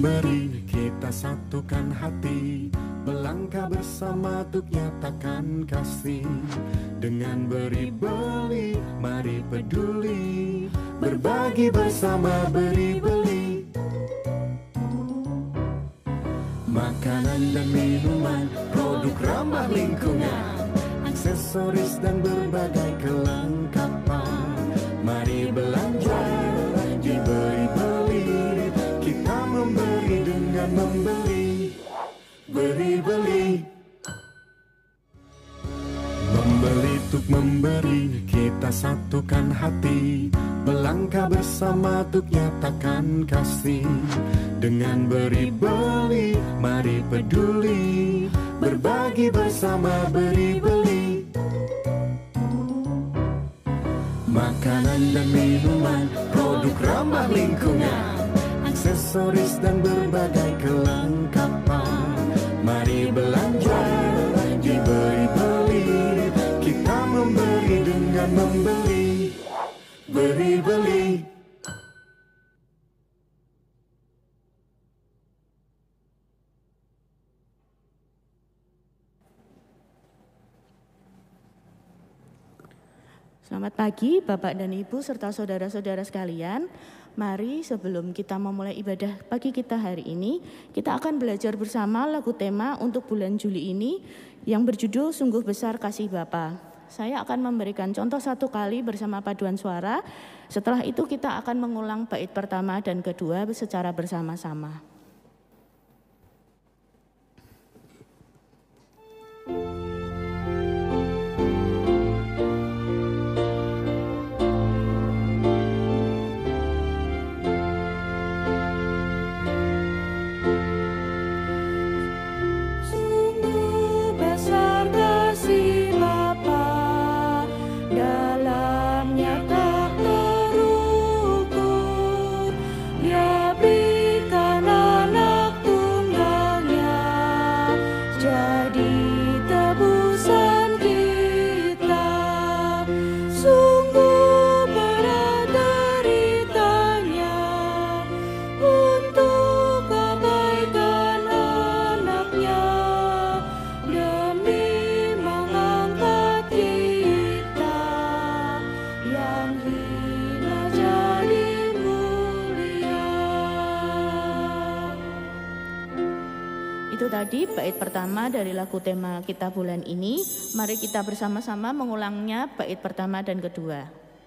memberi, kita satukan hati, melangkah bersama untuk nyatakan kasih. Dengan beri beli, mari peduli, berbagi bersama beri beli. Makanan dan minuman, produk ramah lingkungan, aksesoris dan berbagai kelengkapan. Mari belanja, diberi beli, kita memberi dengan membeli. Beri beli. Membeli untuk memberi, kita satukan hati, melangkah bersama untuk nyatakan kasih. Dengan beri beli, mari peduli, berbagi bersama beri beli. Makanan dan minuman, produk ramah lingkungan, aksesoris dan berbagai kelengkapan. Mari belanja, diberi beli, kita memberi dengan membeli. Beri beli. Selamat pagi Bapak dan Ibu serta saudara-saudara sekalian. Mari sebelum kita memulai ibadah pagi kita hari ini, kita akan belajar bersama lagu tema untuk bulan Juli ini yang berjudul Sungguh Besar Kasih Bapa. Saya akan memberikan contoh satu kali bersama paduan suara. Setelah itu kita akan mengulang bait pertama dan kedua secara bersama-sama. Tadi bait pertama dari lagu tema kita bulan ini, mari kita bersama-sama mengulangnya bait pertama dan kedua.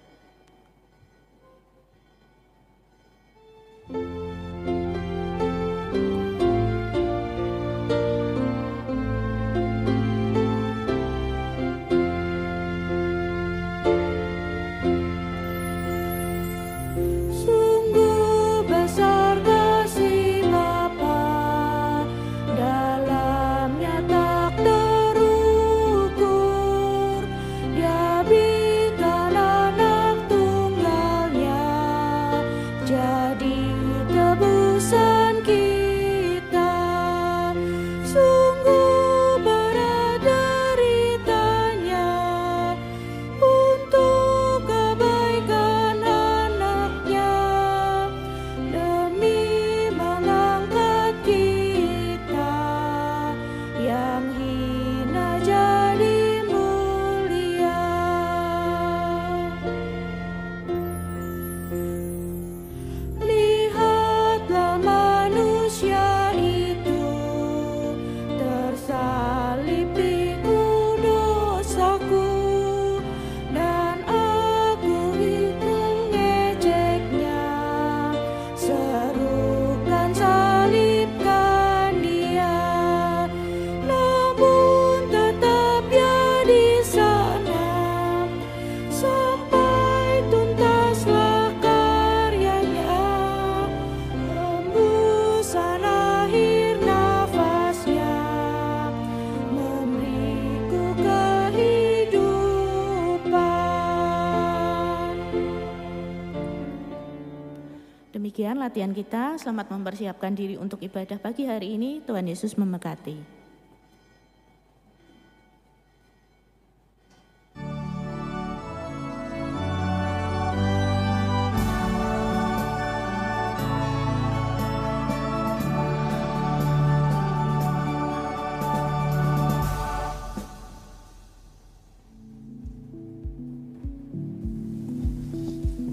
Demikian latihan kita, selamat mempersiapkan diri untuk ibadah pagi hari ini. Tuhan Yesus memberkati.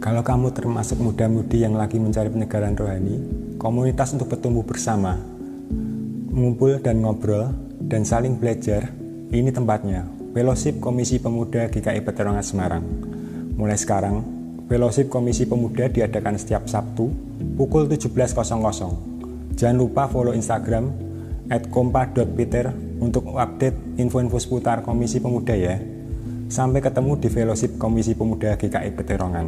Kalau kamu termasuk muda-mudi yang lagi mencari penyegaran rohani, komunitas untuk bertumbuh bersama, mengumpul dan ngobrol, dan saling belajar, ini tempatnya. Fellowship Komisi Pemuda GKI Peterongan Semarang. Mulai sekarang, Fellowship Komisi Pemuda diadakan setiap Sabtu pukul 17.00. Jangan lupa follow Instagram @kompa.peter untuk update info-info seputar Komisi Pemuda ya. Sampai ketemu di Fellowship Komisi Pemuda GKI Peterongan.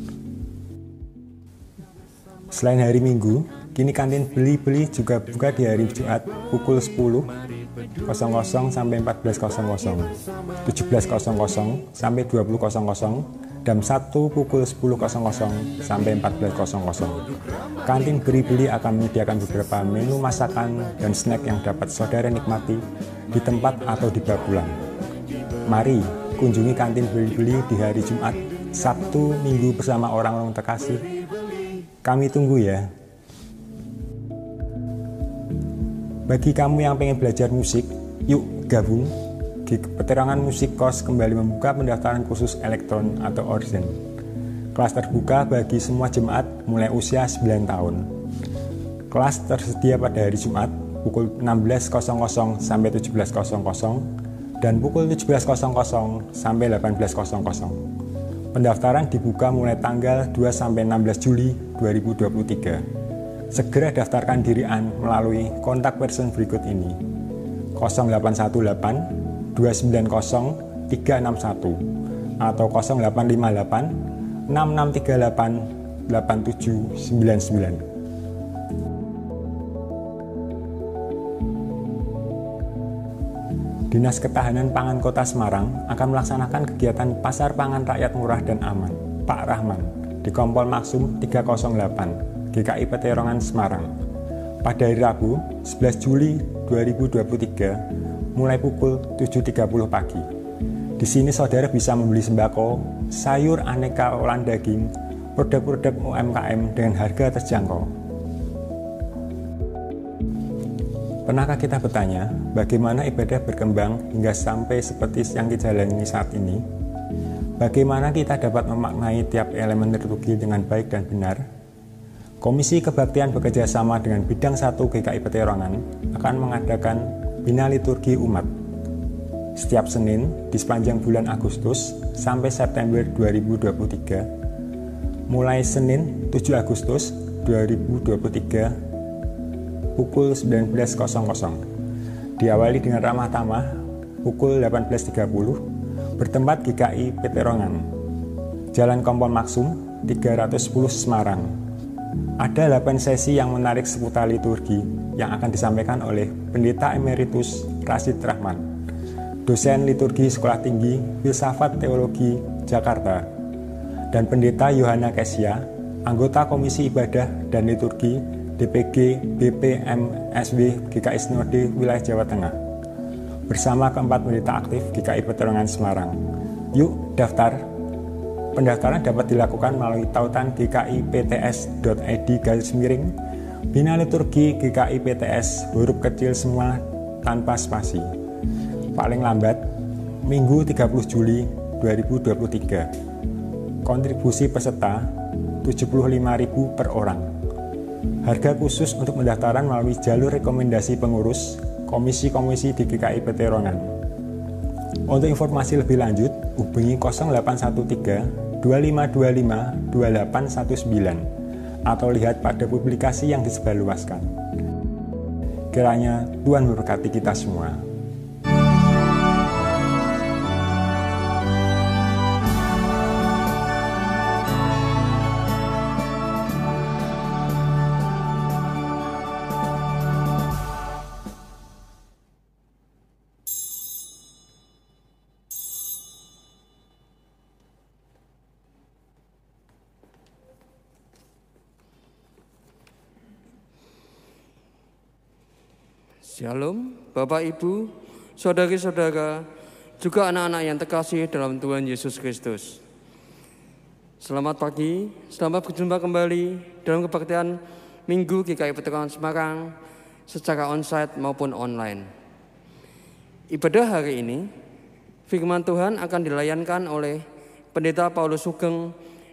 Selain hari Minggu, kini kantin beli-beli juga buka di hari Jumat pukul 10.00 sampai 14.00, 17.00 sampai 20.00, dan Sabtu pukul 10.00 sampai 14.00. Kantin beli-beli akan menyediakan beberapa menu masakan dan snack yang dapat saudara nikmati di tempat atau dibawa pulang. Mari kunjungi kantin beli-beli di hari Jumat, Sabtu, Minggu bersama orang-orang terkasih. Kami tunggu ya. Bagi kamu yang pengen belajar musik, yuk gabung. Peterongan Musik Kos kembali membuka pendaftaran khusus elektron atau organ. Kelas terbuka bagi semua jemaat mulai usia 9 tahun. Kelas tersedia pada hari Jumat pukul 16.00 sampai 17.00 dan pukul 17.00 sampai 18.00. Pendaftaran dibuka mulai tanggal 2 sampai 16 Juli 2023. Segera daftarkan diri melalui kontak person berikut ini: 0818 290 361 atau 0858 6638 8799. Dinas Ketahanan Pangan Kota Semarang akan melaksanakan kegiatan Pasar Pangan Rakyat Murah dan Aman Pak Rahman di Kompol Maksum 308 GKI Peterongan Semarang pada hari Rabu 11 Juli 2023 mulai pukul 7.30 pagi. Di sini saudara bisa membeli sembako, sayur aneka olahan daging, produk-produk UMKM dengan harga terjangkau. Pernahkah kita bertanya, bagaimana ibadah berkembang hingga sampai seperti yang kita jalani saat ini? Bagaimana kita dapat memaknai tiap elemen liturgi dengan baik dan benar? Komisi Kebaktian bekerja sama dengan Bidang 1 GKI Peterongan akan mengadakan Bina Liturgi Umat setiap Senin di sepanjang bulan Agustus sampai September 2023, mulai Senin 7 Agustus 2023 pukul 19.00. Diawali dengan ramah tamah pukul 18.30 bertempat GKI Peterongan, Jalan Kompol Maksum 310 Semarang. Ada 8 sesi yang menarik seputar liturgi yang akan disampaikan oleh Pendeta Emeritus Rasid Rahman, dosen liturgi Sekolah Tinggi Filsafat Teologi Jakarta, dan Pendeta Yohana Kesia, anggota Komisi Ibadah dan Liturgi DPG BPMSW GKI Sinode Wilayah Jawa Tengah bersama keempat pendeta aktif GKI Peterongan Semarang. Yuk daftar. Pendaftaran dapat dilakukan melalui tautan gkipts.id/, Bina Liturgi GKI PTS huruf kecil semua tanpa spasi. Paling lambat Minggu 30 Juli 2023. Kontribusi peserta 75.000 per orang. Harga khusus untuk pendaftaran melalui jalur rekomendasi pengurus komisi-komisi di GKI Peterongan. Untuk informasi lebih lanjut, hubungi 0813 2525 2819 atau lihat pada publikasi yang disebarluaskan. Kiranya Tuhan memberkati kita semua. Shalom, Bapak Ibu, saudari-saudara, juga anak-anak yang terkasih dalam Tuhan Yesus Kristus. Selamat pagi, selamat berjumpa kembali dalam kebaktian Minggu GKI Peterongan Semarang secara onsite maupun online. Ibadah hari ini, firman Tuhan akan dilayankan oleh Pendeta Paulus Sugeng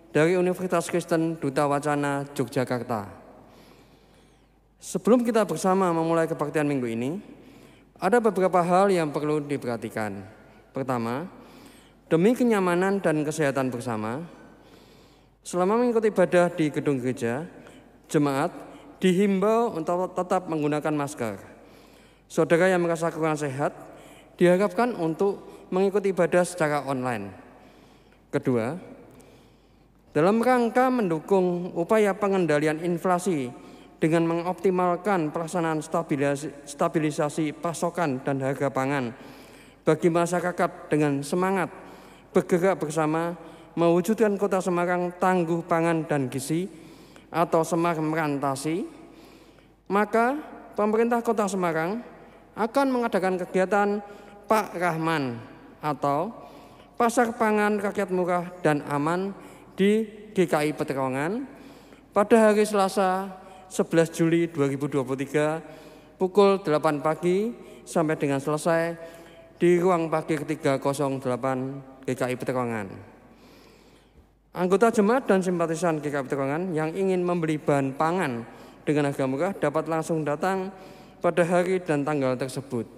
dari Universitas Kristen Duta Wacana Yogyakarta. Sebelum kita bersama memulai kebaktian minggu ini, ada beberapa hal yang perlu diperhatikan. Pertama, demi kenyamanan dan kesehatan bersama, selama mengikuti ibadah di gedung gereja, jemaat dihimbau untuk tetap menggunakan masker. Saudara yang merasa kurang sehat diharapkan untuk mengikuti ibadah secara online. Kedua, dalam rangka mendukung upaya pengendalian inflasi dengan mengoptimalkan pelaksanaan stabilisasi pasokan dan harga pangan bagi masyarakat dengan semangat bergerak bersama mewujudkan Kota Semarang tangguh pangan dan gizi atau Semar Merantasi, maka pemerintah Kota Semarang akan mengadakan kegiatan Pak Rahman atau Pasar Pangan Rakyat Murah dan Aman di GKI Peterongan pada hari Selasa 11 Juli 2023 pukul 8 pagi sampai dengan selesai di ruang parkir 308 GKI Peterongan. Anggota jemaat dan simpatisan GKI Peterongan yang ingin membeli bahan pangan dengan harga murah dapat langsung datang pada hari dan tanggal tersebut.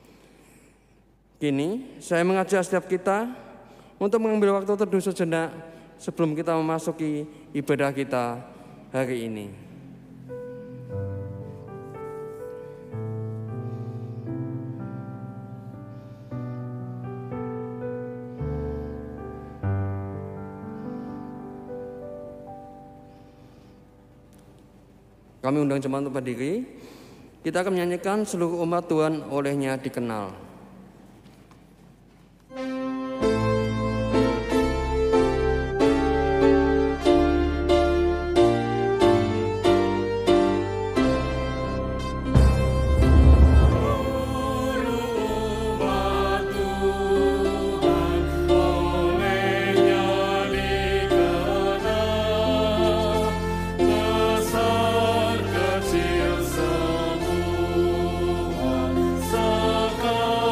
Kini saya mengajak setiap kita untuk mengambil waktu teduh sejenak sebelum kita memasuki ibadah kita hari ini. Kami undang jemaat untuk berdiri. Kita akan menyanyikan seluruh umat Tuhan olehnya dikenal. Kau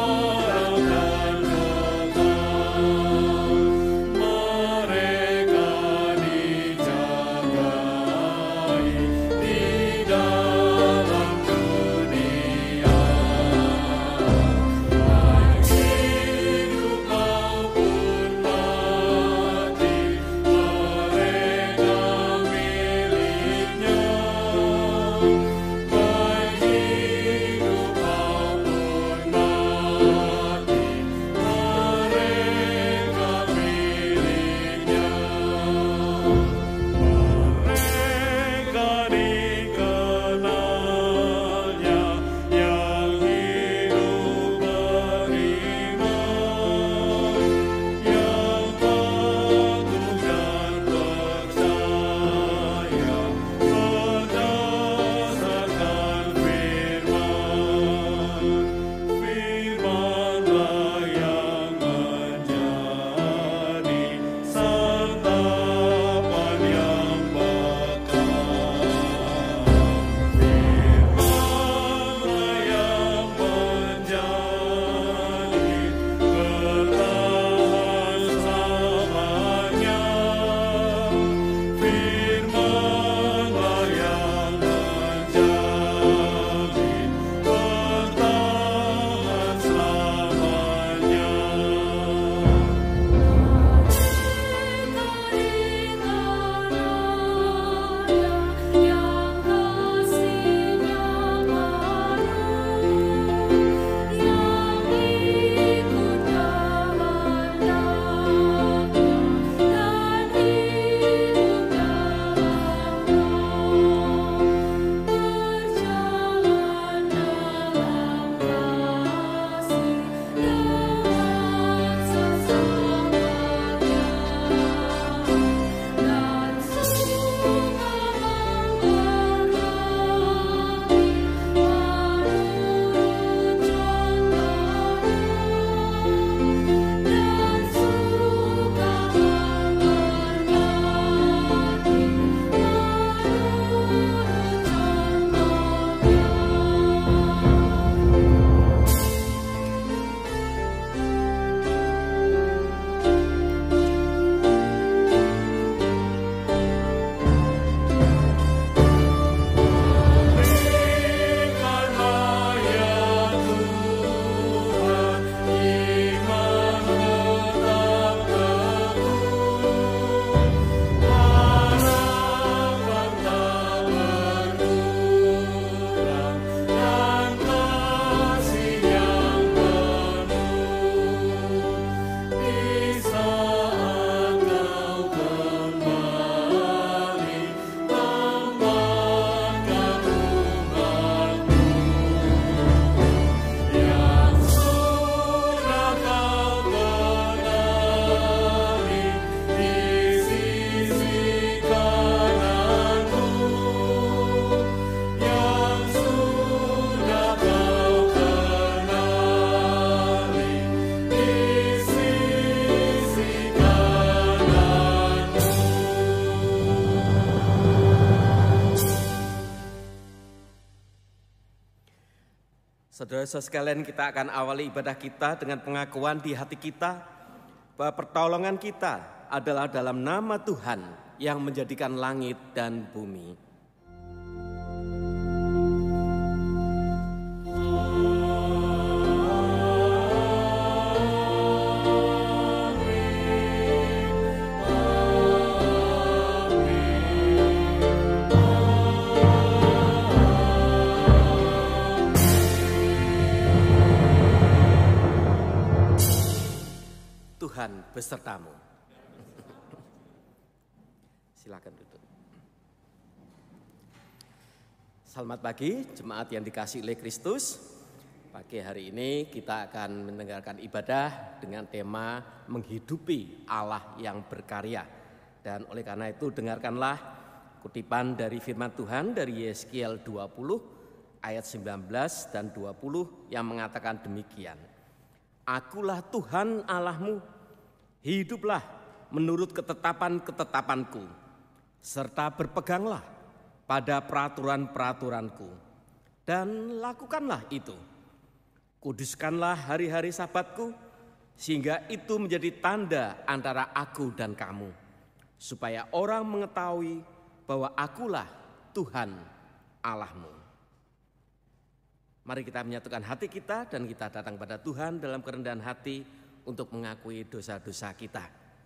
Saudara-saudara sekalian, kita akan awali ibadah kita dengan pengakuan di hati kita bahwa pertolongan kita adalah dalam nama Tuhan yang menjadikan langit dan bumi. Tuhan besertamu. Silakan duduk. Selamat pagi jemaat yang dikasihi oleh Kristus. Pagi hari ini kita akan mendengarkan ibadah dengan tema menghidupi Allah yang berkarya. Dan oleh karena itu dengarkanlah kutipan dari firman Tuhan dari Yeskiel 20 ayat 19 dan 20 yang mengatakan demikian. Akulah Tuhan Allahmu. Hiduplah menurut ketetapan-ketetapanku, serta berpeganglah pada peraturan-peraturanku, dan lakukanlah itu. Kuduskanlah hari-hari Sabatku, sehingga itu menjadi tanda antara aku dan kamu, supaya orang mengetahui bahwa akulah Tuhan Allahmu. Mari kita menyatukan hati kita dan kita datang pada Tuhan dalam kerendahan hati, untuk mengakui dosa-dosa kita.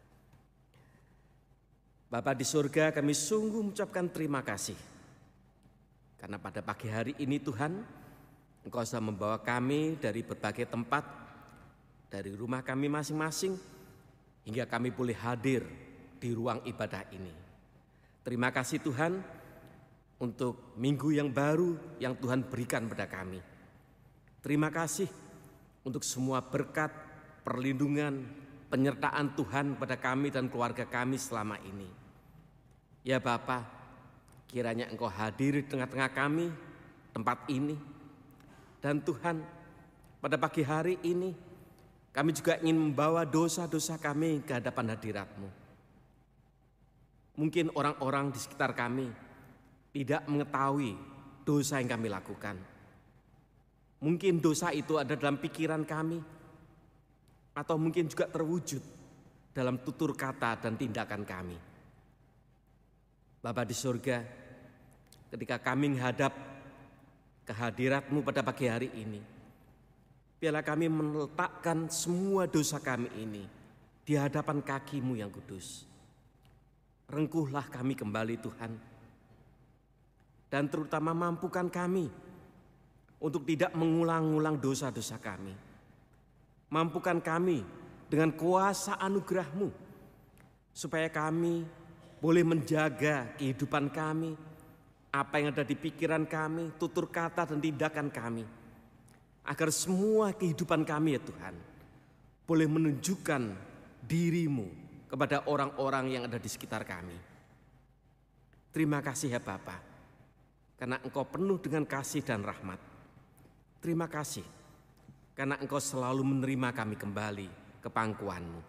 Bapa di surga, kami sungguh mengucapkan terima kasih. Karena pada pagi hari ini Tuhan, Engkau sudah membawa kami dari berbagai tempat, dari rumah kami masing-masing, hingga kami boleh hadir di ruang ibadah ini. Terima kasih Tuhan untuk minggu yang baru yang Tuhan berikan pada kami. Terima kasih untuk semua berkat, perlindungan, penyertaan Tuhan pada kami dan keluarga kami selama ini. Ya Bapa, kiranya Engkau hadir di tengah-tengah kami, tempat ini. Dan Tuhan, pada pagi hari ini, kami juga ingin membawa dosa-dosa kami ke hadapan hadirat-Mu. Mungkin orang-orang di sekitar kami tidak mengetahui dosa yang kami lakukan. Mungkin dosa itu ada dalam pikiran kami, atau mungkin juga terwujud dalam tutur kata dan tindakan kami. Bapa di surga, ketika kami menghadap kehadirat-Mu pada pagi hari ini, biarlah kami meletakkan semua dosa kami ini di hadapan kaki-Mu yang kudus. Rengkuhlah kami kembali Tuhan, dan terutama mampukan kami untuk tidak mengulang-ulang dosa-dosa kami. Mampukan kami dengan kuasa anugerah-Mu, supaya kami boleh menjaga kehidupan kami, apa yang ada di pikiran kami, tutur kata dan tindakan kami, agar semua kehidupan kami ya Tuhan, boleh menunjukkan diri-Mu kepada orang-orang yang ada di sekitar kami. Terima kasih ya Bapa, karena Engkau penuh dengan kasih dan rahmat. Terima kasih karena Engkau selalu menerima kami kembali ke pangkuan-Mu.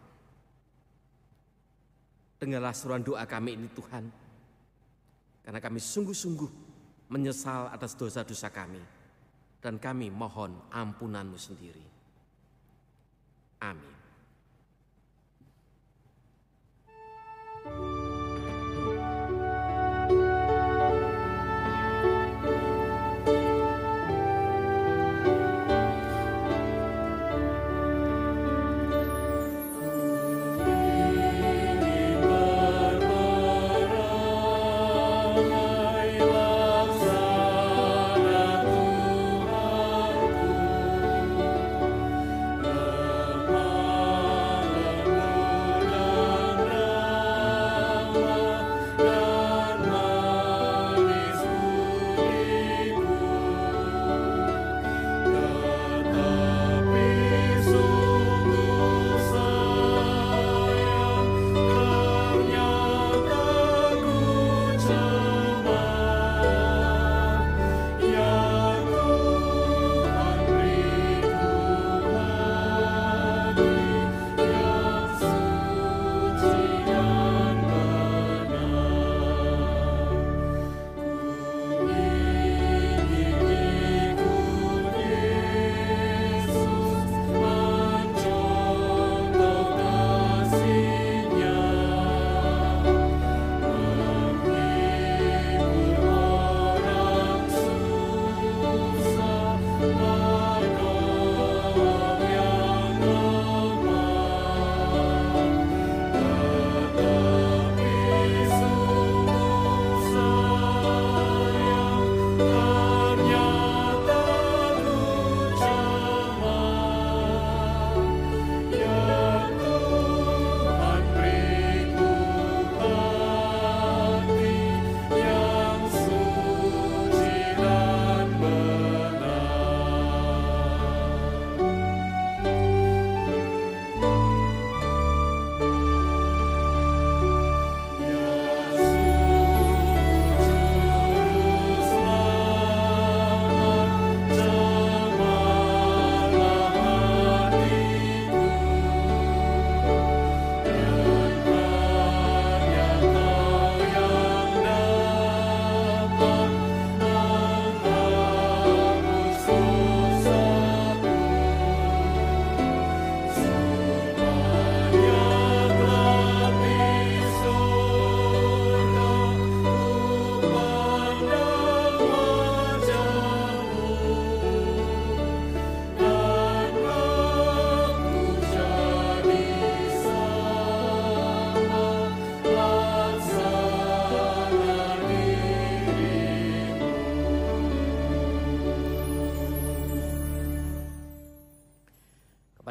Dengarlah seruan doa kami ini Tuhan, karena kami sungguh-sungguh menyesal atas dosa-dosa kami, dan kami mohon ampunan-Mu sendiri. Amin. Laksana Tuhanku,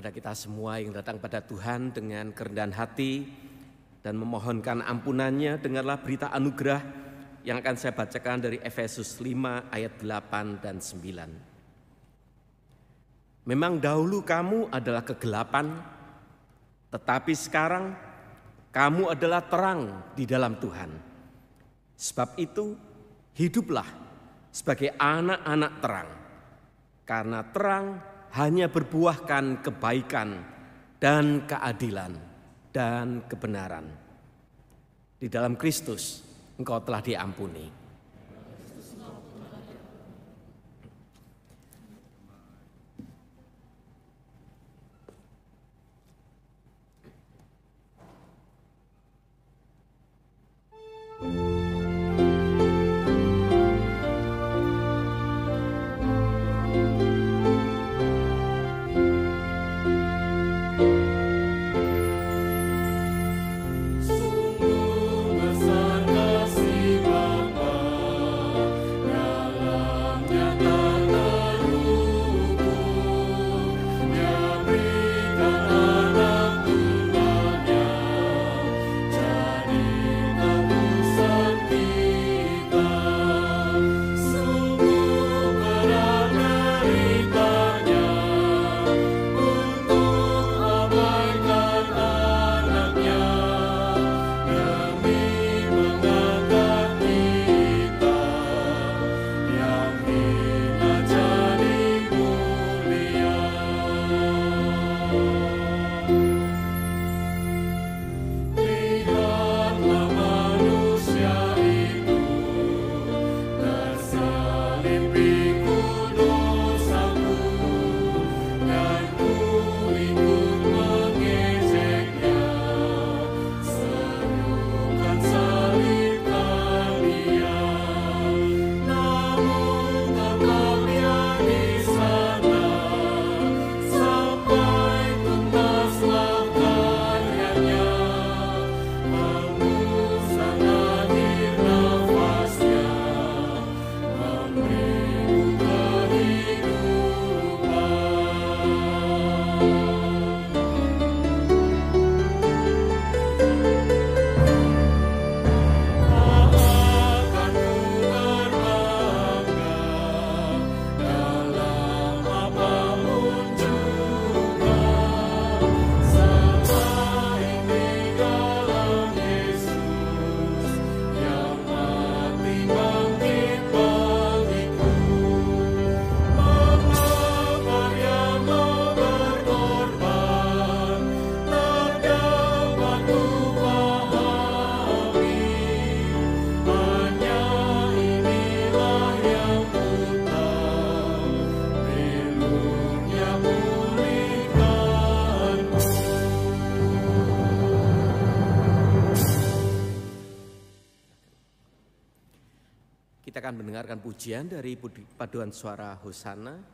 kepada kita semua yang datang pada Tuhan dengan kerendahan hati dan memohonkan ampunannya, dengarlah berita anugerah yang akan saya bacakan dari Efesus 5 ayat 8 dan 9. Memang dahulu kamu adalah kegelapan, tetapi sekarang kamu adalah terang di dalam Tuhan. Sebab itu hiduplah sebagai anak-anak terang, karena terang hanya berbuahkan kebaikan dan keadilan dan kebenaran. Di dalam Kristus engkau telah diampuni. Kita akan mendengarkan pujian dari paduan suara Hosana.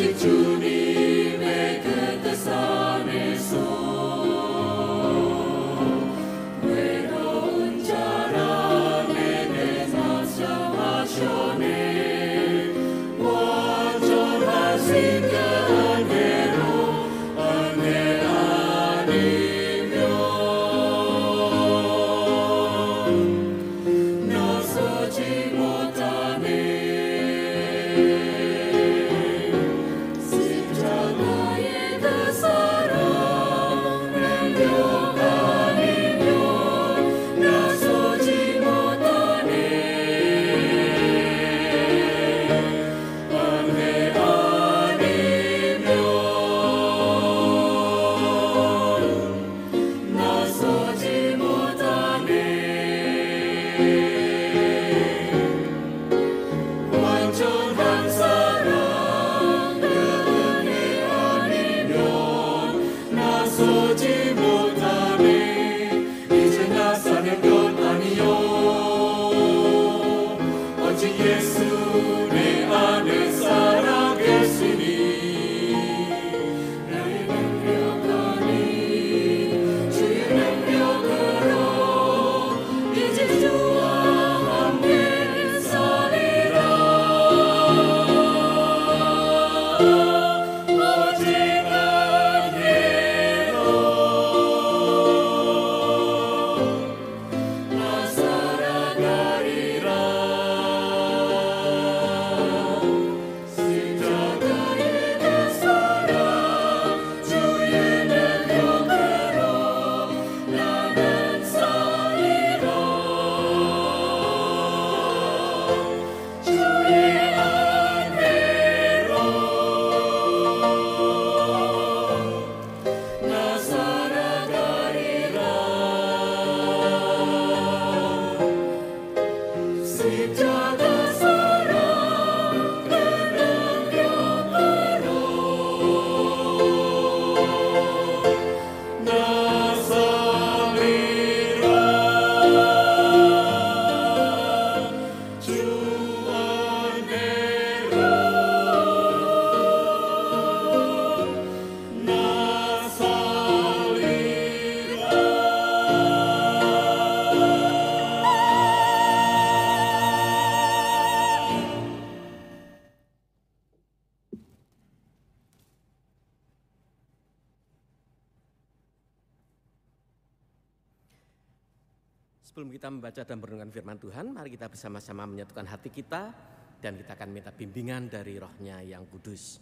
Sebelum kita membaca dan merenungkan firman Tuhan, mari kita bersama-sama menyatukan hati kita dan kita akan minta bimbingan dari Roh-Nya yang kudus.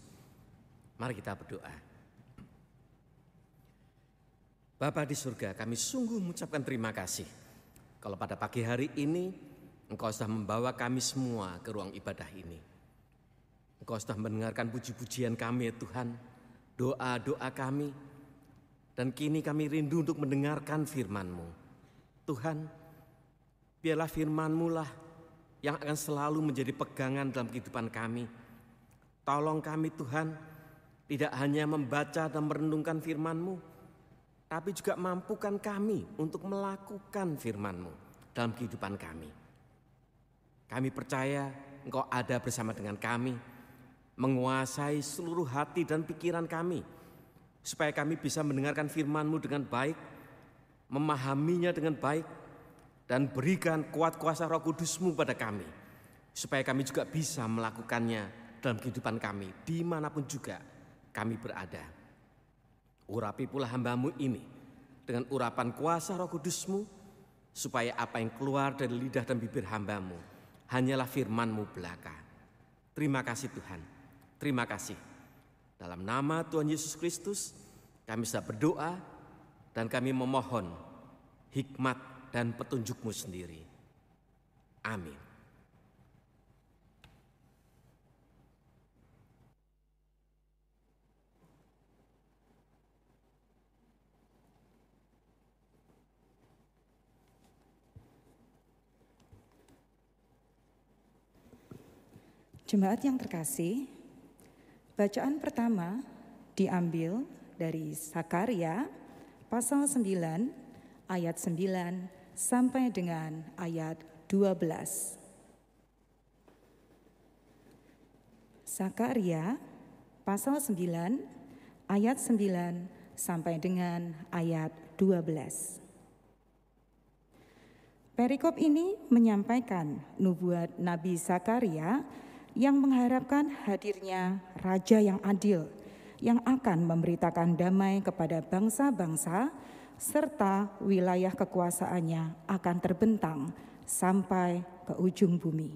Mari kita berdoa. Bapa di surga, kami sungguh mengucapkan terima kasih kalau pada pagi hari ini Engkau sudah membawa kami semua ke ruang ibadah ini. Engkau sudah mendengarkan puji-pujian kami ya Tuhan, doa-doa kami, dan kini kami rindu untuk mendengarkan firman-Mu. Tuhan, biarlah firman-Mu lah yang akan selalu menjadi pegangan dalam kehidupan kami. Tolong kami Tuhan, tidak hanya membaca dan merenungkan firman-Mu, tapi juga mampukan kami untuk melakukan firman-Mu dalam kehidupan kami. Kami percaya Engkau ada bersama dengan kami, menguasai seluruh hati dan pikiran kami, supaya kami bisa mendengarkan firman-Mu dengan baik, memahaminya dengan baik, dan berikan kuat kuasa Roh Kudus-Mu pada kami, supaya kami juga bisa melakukannya dalam kehidupan kami, dimanapun juga kami berada. Urapi pula hamba-Mu ini dengan urapan kuasa Roh Kudus-Mu, supaya apa yang keluar dari lidah dan bibir hamba-Mu hanyalah firman-Mu belaka. Terima kasih Tuhan, terima kasih. Dalam nama Tuhan Yesus Kristus, kami sudah berdoa dan kami memohon hikmat dan petunjuk-Mu sendiri. Amin. Jemaat yang terkasih, bacaan pertama diambil dari Sakaria pasal 9 ayat 9 sampai dengan ayat 12. Sakaria pasal 9 ayat 9 sampai dengan ayat 12. Perikop ini menyampaikan nubuat Nabi Zakaria yang mengharapkan hadirnya Raja yang adil yang akan memberitakan damai kepada bangsa-bangsa serta wilayah kekuasaannya akan terbentang sampai ke ujung bumi.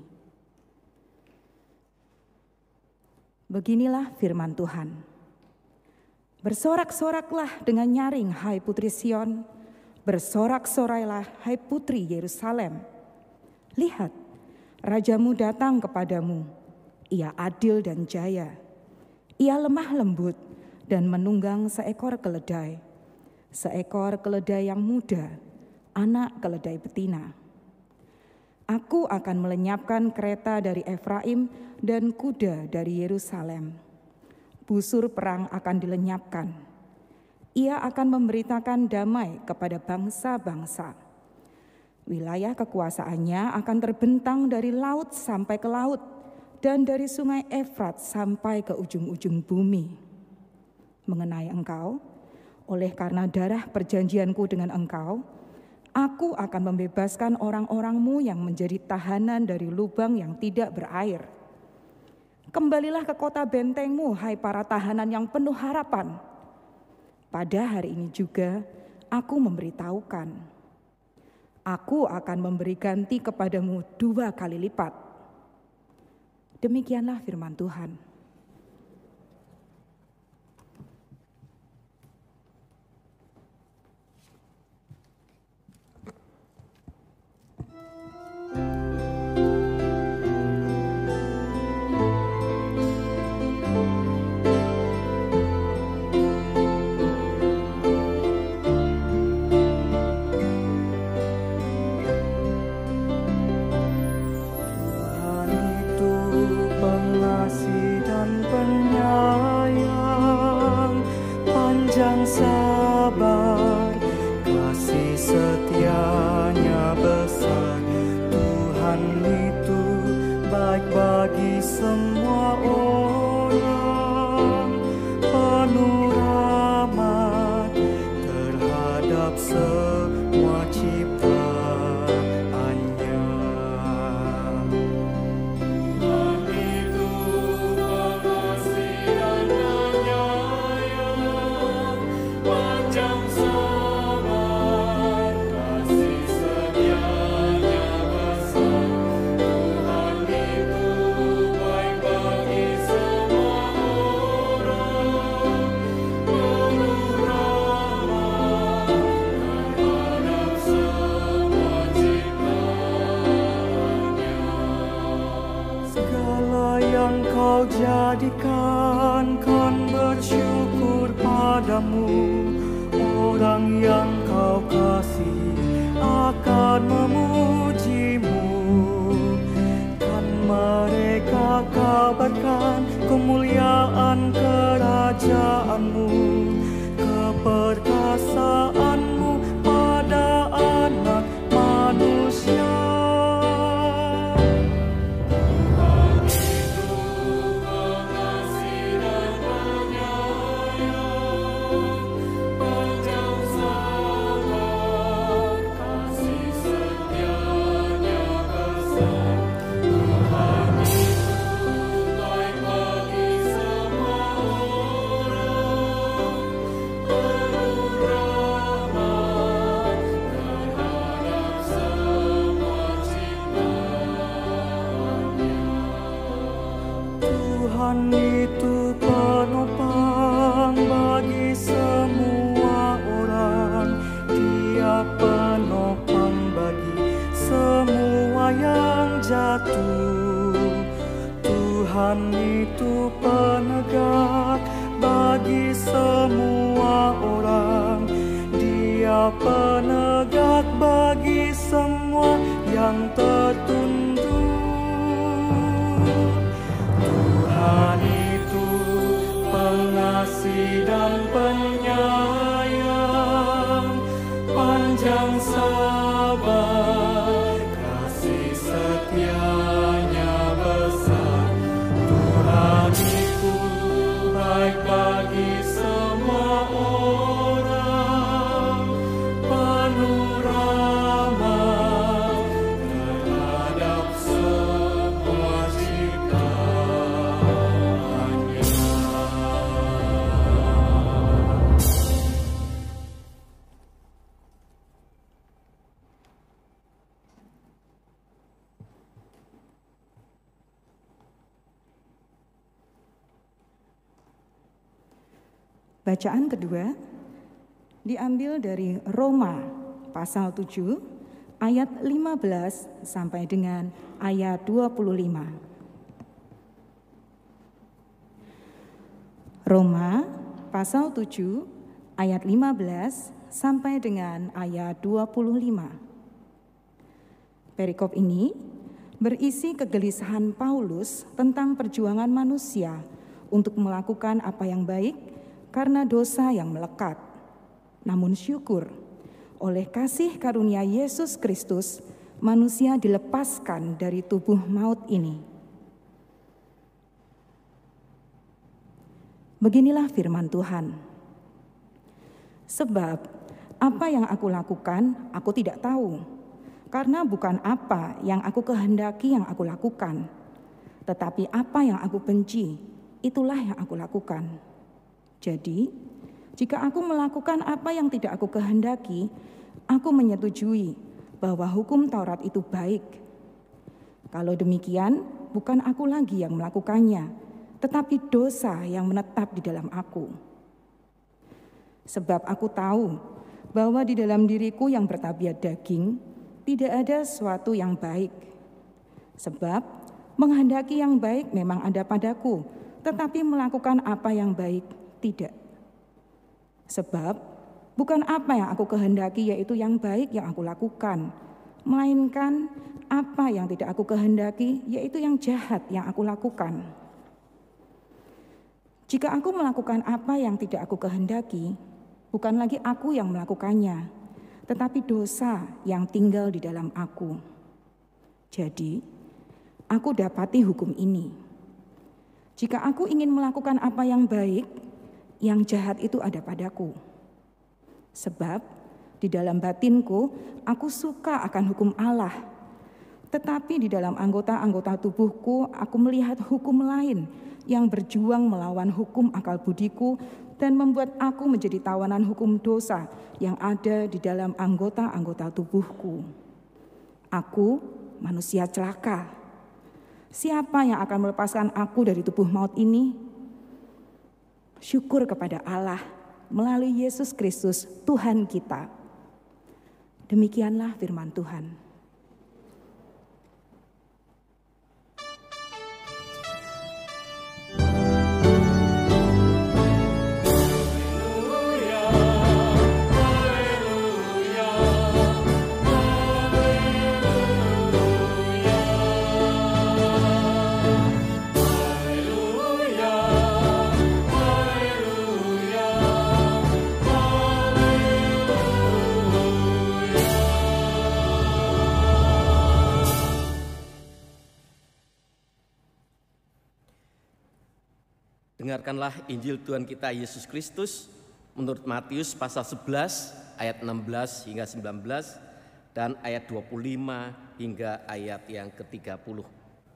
Beginilah firman Tuhan. Bersorak-soraklah dengan nyaring, hai putri Sion. Bersorak-sorailah, hai putri Yerusalem. Lihat, rajamu datang kepadamu. Ia adil dan jaya. Ia lemah lembut dan menunggang seekor keledai. Seekor keledai yang muda, anak keledai betina. Aku akan melenyapkan kereta dari Efraim dan kuda dari Yerusalem. Busur perang akan dilenyapkan. Ia akan memberitakan damai kepada bangsa-bangsa. Wilayah kekuasaannya akan terbentang dari laut sampai ke laut dan dari sungai Efrat sampai ke ujung-ujung bumi. Mengenai engkau, oleh karena darah perjanjianku dengan engkau, aku akan membebaskan orang-orangmu yang menjadi tahanan dari lubang yang tidak berair. Kembalilah ke kota bentengmu, hai para tahanan yang penuh harapan. Pada hari ini juga aku memberitahukan, aku akan memberi ganti kepadamu 2 kali lipat. Demikianlah firman Tuhan. jadikan kan bersyukur padamu. Orang yang kau kasih akan memujimu. Kan mereka kabarkan kemuliaan kerajaanmu, keperkasaanmu pada anak manusia. Tuhan itu penopang bagi semua orang. Dia penopang bagi semua yang jatuh. Tuhan itu penegak bagi semua orang. Dia penegak bagi semua yang tertunduk. Tuhan itu pengasih dan penyayang, panjang sabar, kasih setianya besar. Tuhan itu Bacaan kedua diambil dari Roma pasal 7 ayat 15 sampai dengan ayat 25. Roma pasal 7 ayat 15 sampai dengan ayat 25. Perikop ini berisi kegelisahan Paulus tentang perjuangan manusia untuk melakukan apa yang baik karena dosa yang melekat. Namun syukur, oleh kasih karunia Yesus Kristus, manusia dilepaskan dari tubuh maut ini. Beginilah firman Tuhan. Sebab apa yang aku lakukan, aku tidak tahu. Karena bukan apa yang aku kehendaki yang aku lakukan, tetapi apa yang aku benci, itulah yang aku lakukan. Jadi, jika aku melakukan apa yang tidak aku kehendaki, aku menyetujui bahwa hukum Taurat itu baik. Kalau demikian, bukan aku lagi yang melakukannya, tetapi dosa yang menetap di dalam aku. Sebab aku tahu bahwa di dalam diriku yang bertabiat daging, tidak ada sesuatu yang baik. Sebab menghendaki yang baik memang ada padaku, tetapi melakukan apa yang baik tidak. Sebab bukan apa yang aku kehendaki yaitu yang baik yang aku lakukan, melainkan apa yang tidak aku kehendaki yaitu yang jahat yang aku lakukan. Jika aku melakukan apa yang tidak aku kehendaki, bukan lagi aku yang melakukannya, tetapi dosa yang tinggal di dalam aku. Jadi, aku dapati hukum ini. Jika aku ingin melakukan apa yang baik, yang jahat itu ada padaku. Sebab di dalam batinku, aku suka akan hukum Allah. Tetapi di dalam anggota-anggota tubuhku, aku melihat hukum lain yang berjuang melawan hukum akal budiku dan membuat aku menjadi tawanan hukum dosa yang ada di dalam anggota-anggota tubuhku. Aku manusia celaka. Siapa yang akan melepaskan aku dari tubuh maut ini? Syukur kepada Allah melalui Yesus Kristus Tuhan kita. Demikianlah firman Tuhan. Dengarkanlah Injil Tuhan kita Yesus Kristus menurut Matius pasal 11 ayat 16 hingga 19 dan ayat 25 hingga ayat yang ke-30.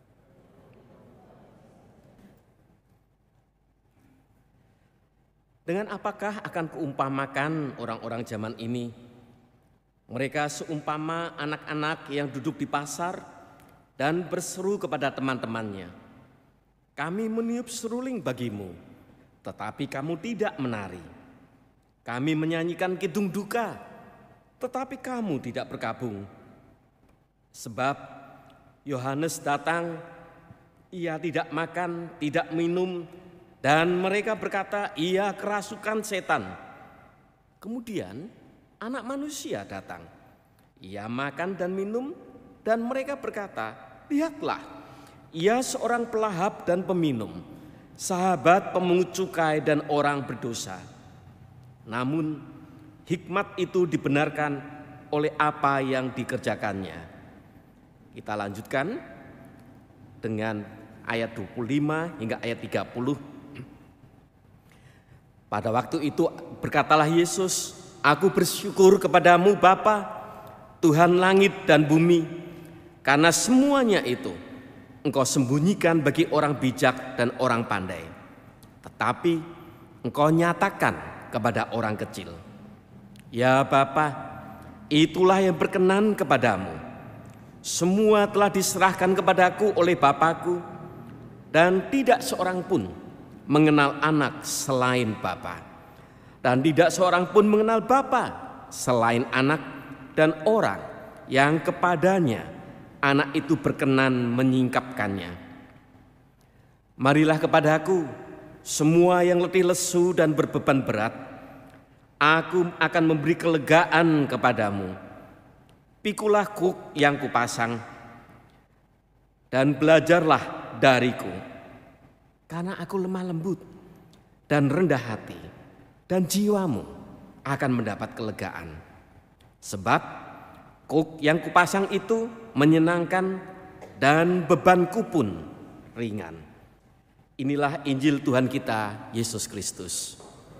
Dengan apakah akan kuumpamakan orang-orang zaman ini? Mereka seumpama anak-anak yang duduk di pasar dan berseru kepada teman-temannya, "Kami meniup seruling bagimu, tetapi kamu tidak menari. Kami menyanyikan kidung duka, tetapi kamu tidak berkabung. Sebab Yohanes datang, ia tidak makan, tidak minum, dan mereka berkata, ia kerasukan setan. Kemudian Anak Manusia datang, ia makan dan minum, dan mereka berkata, lihatlah, ia seorang pelahap dan peminum, sahabat pemungut cukai dan orang berdosa. Namun hikmat itu dibenarkan oleh apa yang dikerjakannya." Kita lanjutkan dengan ayat 25 hingga ayat 30. Pada waktu itu berkatalah Yesus, "Aku bersyukur kepadamu Bapa, Tuhan langit dan bumi, karena semuanya itu Engkau sembunyikan bagi orang bijak dan orang pandai, tetapi Engkau nyatakan kepada orang kecil. Ya Bapa, itulah yang berkenan kepadamu. Semua telah diserahkan kepadaku oleh Bapakku, dan tidak seorang pun mengenal anak selain Bapa, Dan tidak seorang pun mengenal Bapa selain anak dan orang yang kepadanya anak itu berkenan menyingkapkannya. Marilah kepadaku semua yang letih lesu dan berbeban berat, aku akan memberi kelegaan kepadamu. Pikulah kuk yang kupasang dan belajarlah dariku, karena aku lemah lembut dan rendah hati, dan jiwamu akan mendapat kelegaan. Sebab kuk yang kupasang itu menyenangkan dan bebanku pun ringan. Inilah Injil Tuhan kita, Yesus Kristus.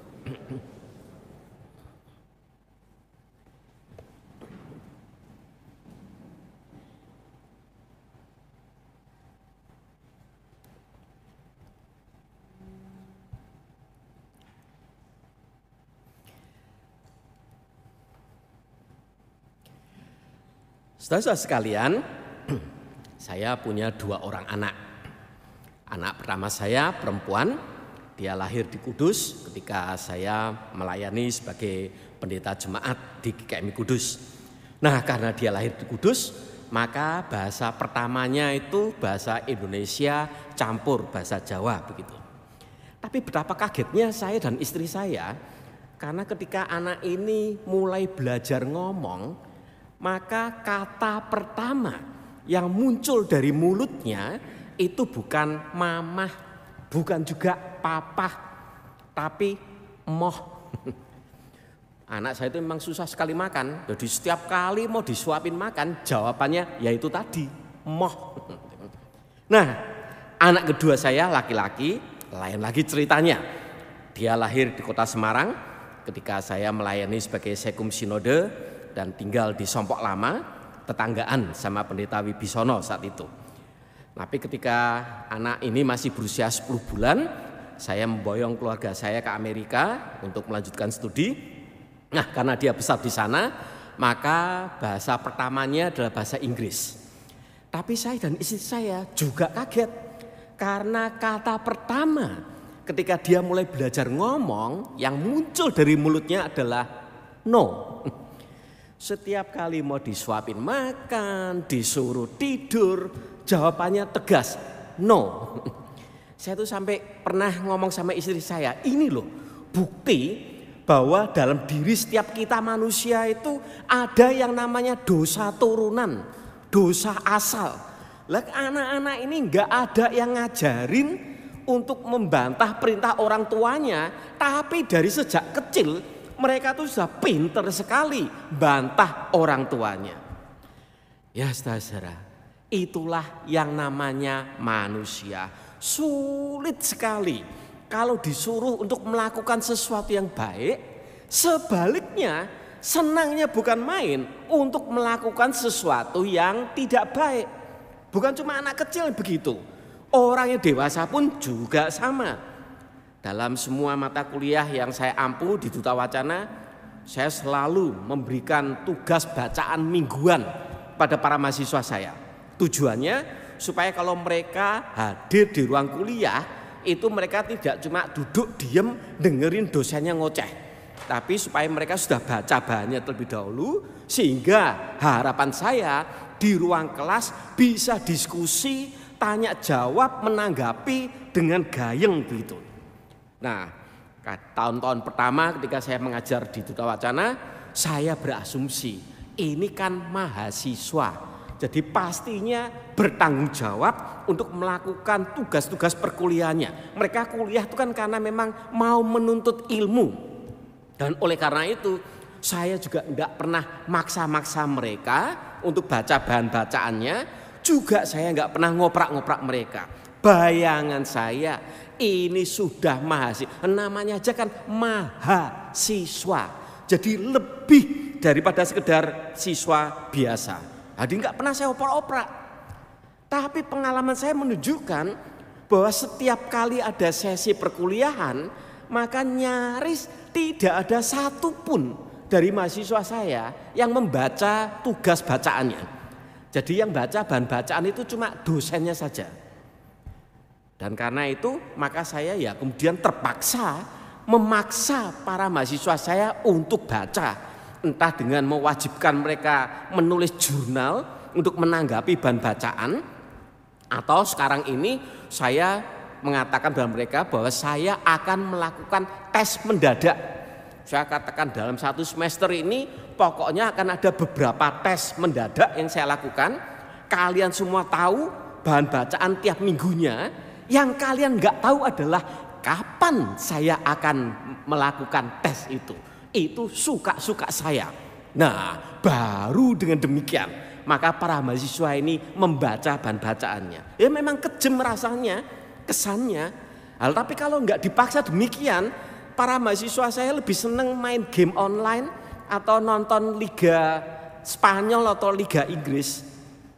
Saudara-saudara sekalian, saya punya 2 orang anak. Anak pertama saya perempuan, dia lahir di Kudus ketika saya melayani sebagai pendeta jemaat di GKMI Kudus. Nah, karena dia lahir di Kudus, maka bahasa pertamanya itu bahasa Indonesia campur bahasa Jawa begitu. Tapi betapa kagetnya saya dan istri saya, karena ketika anak ini mulai belajar ngomong, maka kata pertama yang muncul dari mulutnya itu bukan mamah, bukan juga papa, tapi moh. Anak saya itu memang susah sekali makan, jadi setiap kali mau disuapin makan jawabannya yaitu tadi, moh. Nah, anak kedua saya laki-laki, lain lagi ceritanya. Dia lahir di kota Semarang ketika saya melayani sebagai Sekum Sinode dan tinggal di Sompok Lama, tetanggaan sama pendeta Wibisono saat itu. Tapi ketika anak ini masih berusia 10 bulan, saya memboyong keluarga saya ke Amerika untuk melanjutkan studi. Nah, karena dia besar di sana, maka bahasa pertamanya adalah bahasa Inggris. Tapi saya dan istri saya juga kaget, karena kata pertama ketika dia mulai belajar ngomong, yang muncul dari mulutnya adalah no. Setiap kali mau disuapin makan, disuruh tidur, jawabannya tegas, no. Saya tuh sampai pernah ngomong sama istri saya, ini loh bukti bahwa dalam diri setiap kita manusia itu ada yang namanya dosa turunan, dosa asal. Lah anak-anak ini nggak ada yang ngajarin untuk membantah perintah orang tuanya, tapi dari sejak kecil mereka tuh sudah pinter sekali bantah orang tuanya. Ya saudara, itulah yang namanya manusia. Sulit sekali kalau disuruh untuk melakukan sesuatu yang baik. Sebaliknya senangnya bukan main untuk melakukan sesuatu yang tidak baik. Bukan cuma anak kecil begitu, orang yang dewasa pun juga sama. Dalam semua mata kuliah yang saya ampu di Duta Wacana, saya selalu memberikan tugas bacaan mingguan pada para mahasiswa saya. Tujuannya supaya kalau mereka hadir di ruang kuliah, itu mereka tidak cuma duduk diem dengerin dosennya ngoceh, tapi supaya mereka sudah baca bahannya terlebih dahulu, sehingga harapan saya di ruang kelas bisa diskusi, tanya jawab, menanggapi dengan gayeng begitu. Nah, tahun-tahun pertama ketika saya mengajar di Duta Wacana, saya berasumsi ini kan mahasiswa, jadi pastinya bertanggung jawab untuk melakukan tugas-tugas perkuliahannya. Mereka kuliah itu kan karena memang mau menuntut ilmu, dan oleh karena itu saya juga tidak pernah maksa-maksa mereka untuk baca bahan bacaannya, juga saya nggak pernah ngoprak-ngoprak mereka. Bayangan saya ini sudah mahasiswa, namanya aja kan mahasiswa, jadi lebih daripada sekedar siswa biasa. Jadi nggak pernah saya oprak-oprak. Tapi pengalaman saya menunjukkan bahwa setiap kali ada sesi perkuliahan, maka nyaris tidak ada satupun dari mahasiswa saya yang membaca tugas bacaannya. Jadi yang baca bahan bacaan itu cuma dosennya saja. Dan karena itu maka saya ya kemudian terpaksa memaksa para mahasiswa saya untuk baca, entah dengan mewajibkan mereka menulis jurnal untuk menanggapi bahan bacaan, atau sekarang ini saya mengatakan pada mereka bahwa saya akan melakukan tes mendadak. Saya katakan dalam 1 semester ini pokoknya akan ada beberapa tes mendadak yang saya lakukan. Kalian semua tahu bahan bacaan tiap minggunya. Yang kalian nggak tahu adalah kapan saya akan melakukan tes itu. Itu suka-suka saya. Nah, baru dengan demikian maka para mahasiswa ini membaca bahan bacaannya. Ya memang kejem rasanya, kesannya. Tapi kalau nggak dipaksa demikian, para mahasiswa saya lebih senang main game online atau nonton Liga Spanyol atau Liga Inggris.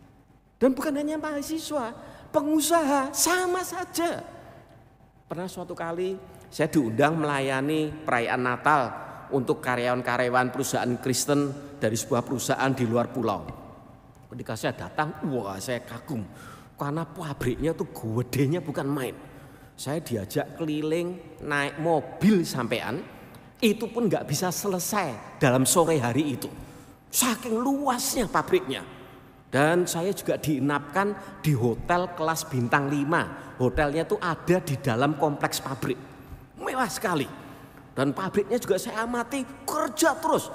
Dan bukan hanya mahasiswa, pengusaha sama saja. Pernah suatu kali saya diundang melayani perayaan Natal untuk karyawan-karyawan perusahaan Kristen dari sebuah perusahaan di luar pulau. Ketika saya datang, wah saya kagum karena pabriknya tuh gedenya bukan main. Saya diajak keliling naik mobil sampean, itu pun nggak bisa selesai dalam sore hari itu. Saking luasnya pabriknya. Dan saya juga diinapkan di hotel kelas bintang 5. Hotelnya tuh ada di dalam kompleks pabrik. Mewah sekali. Dan pabriknya juga saya amati kerja terus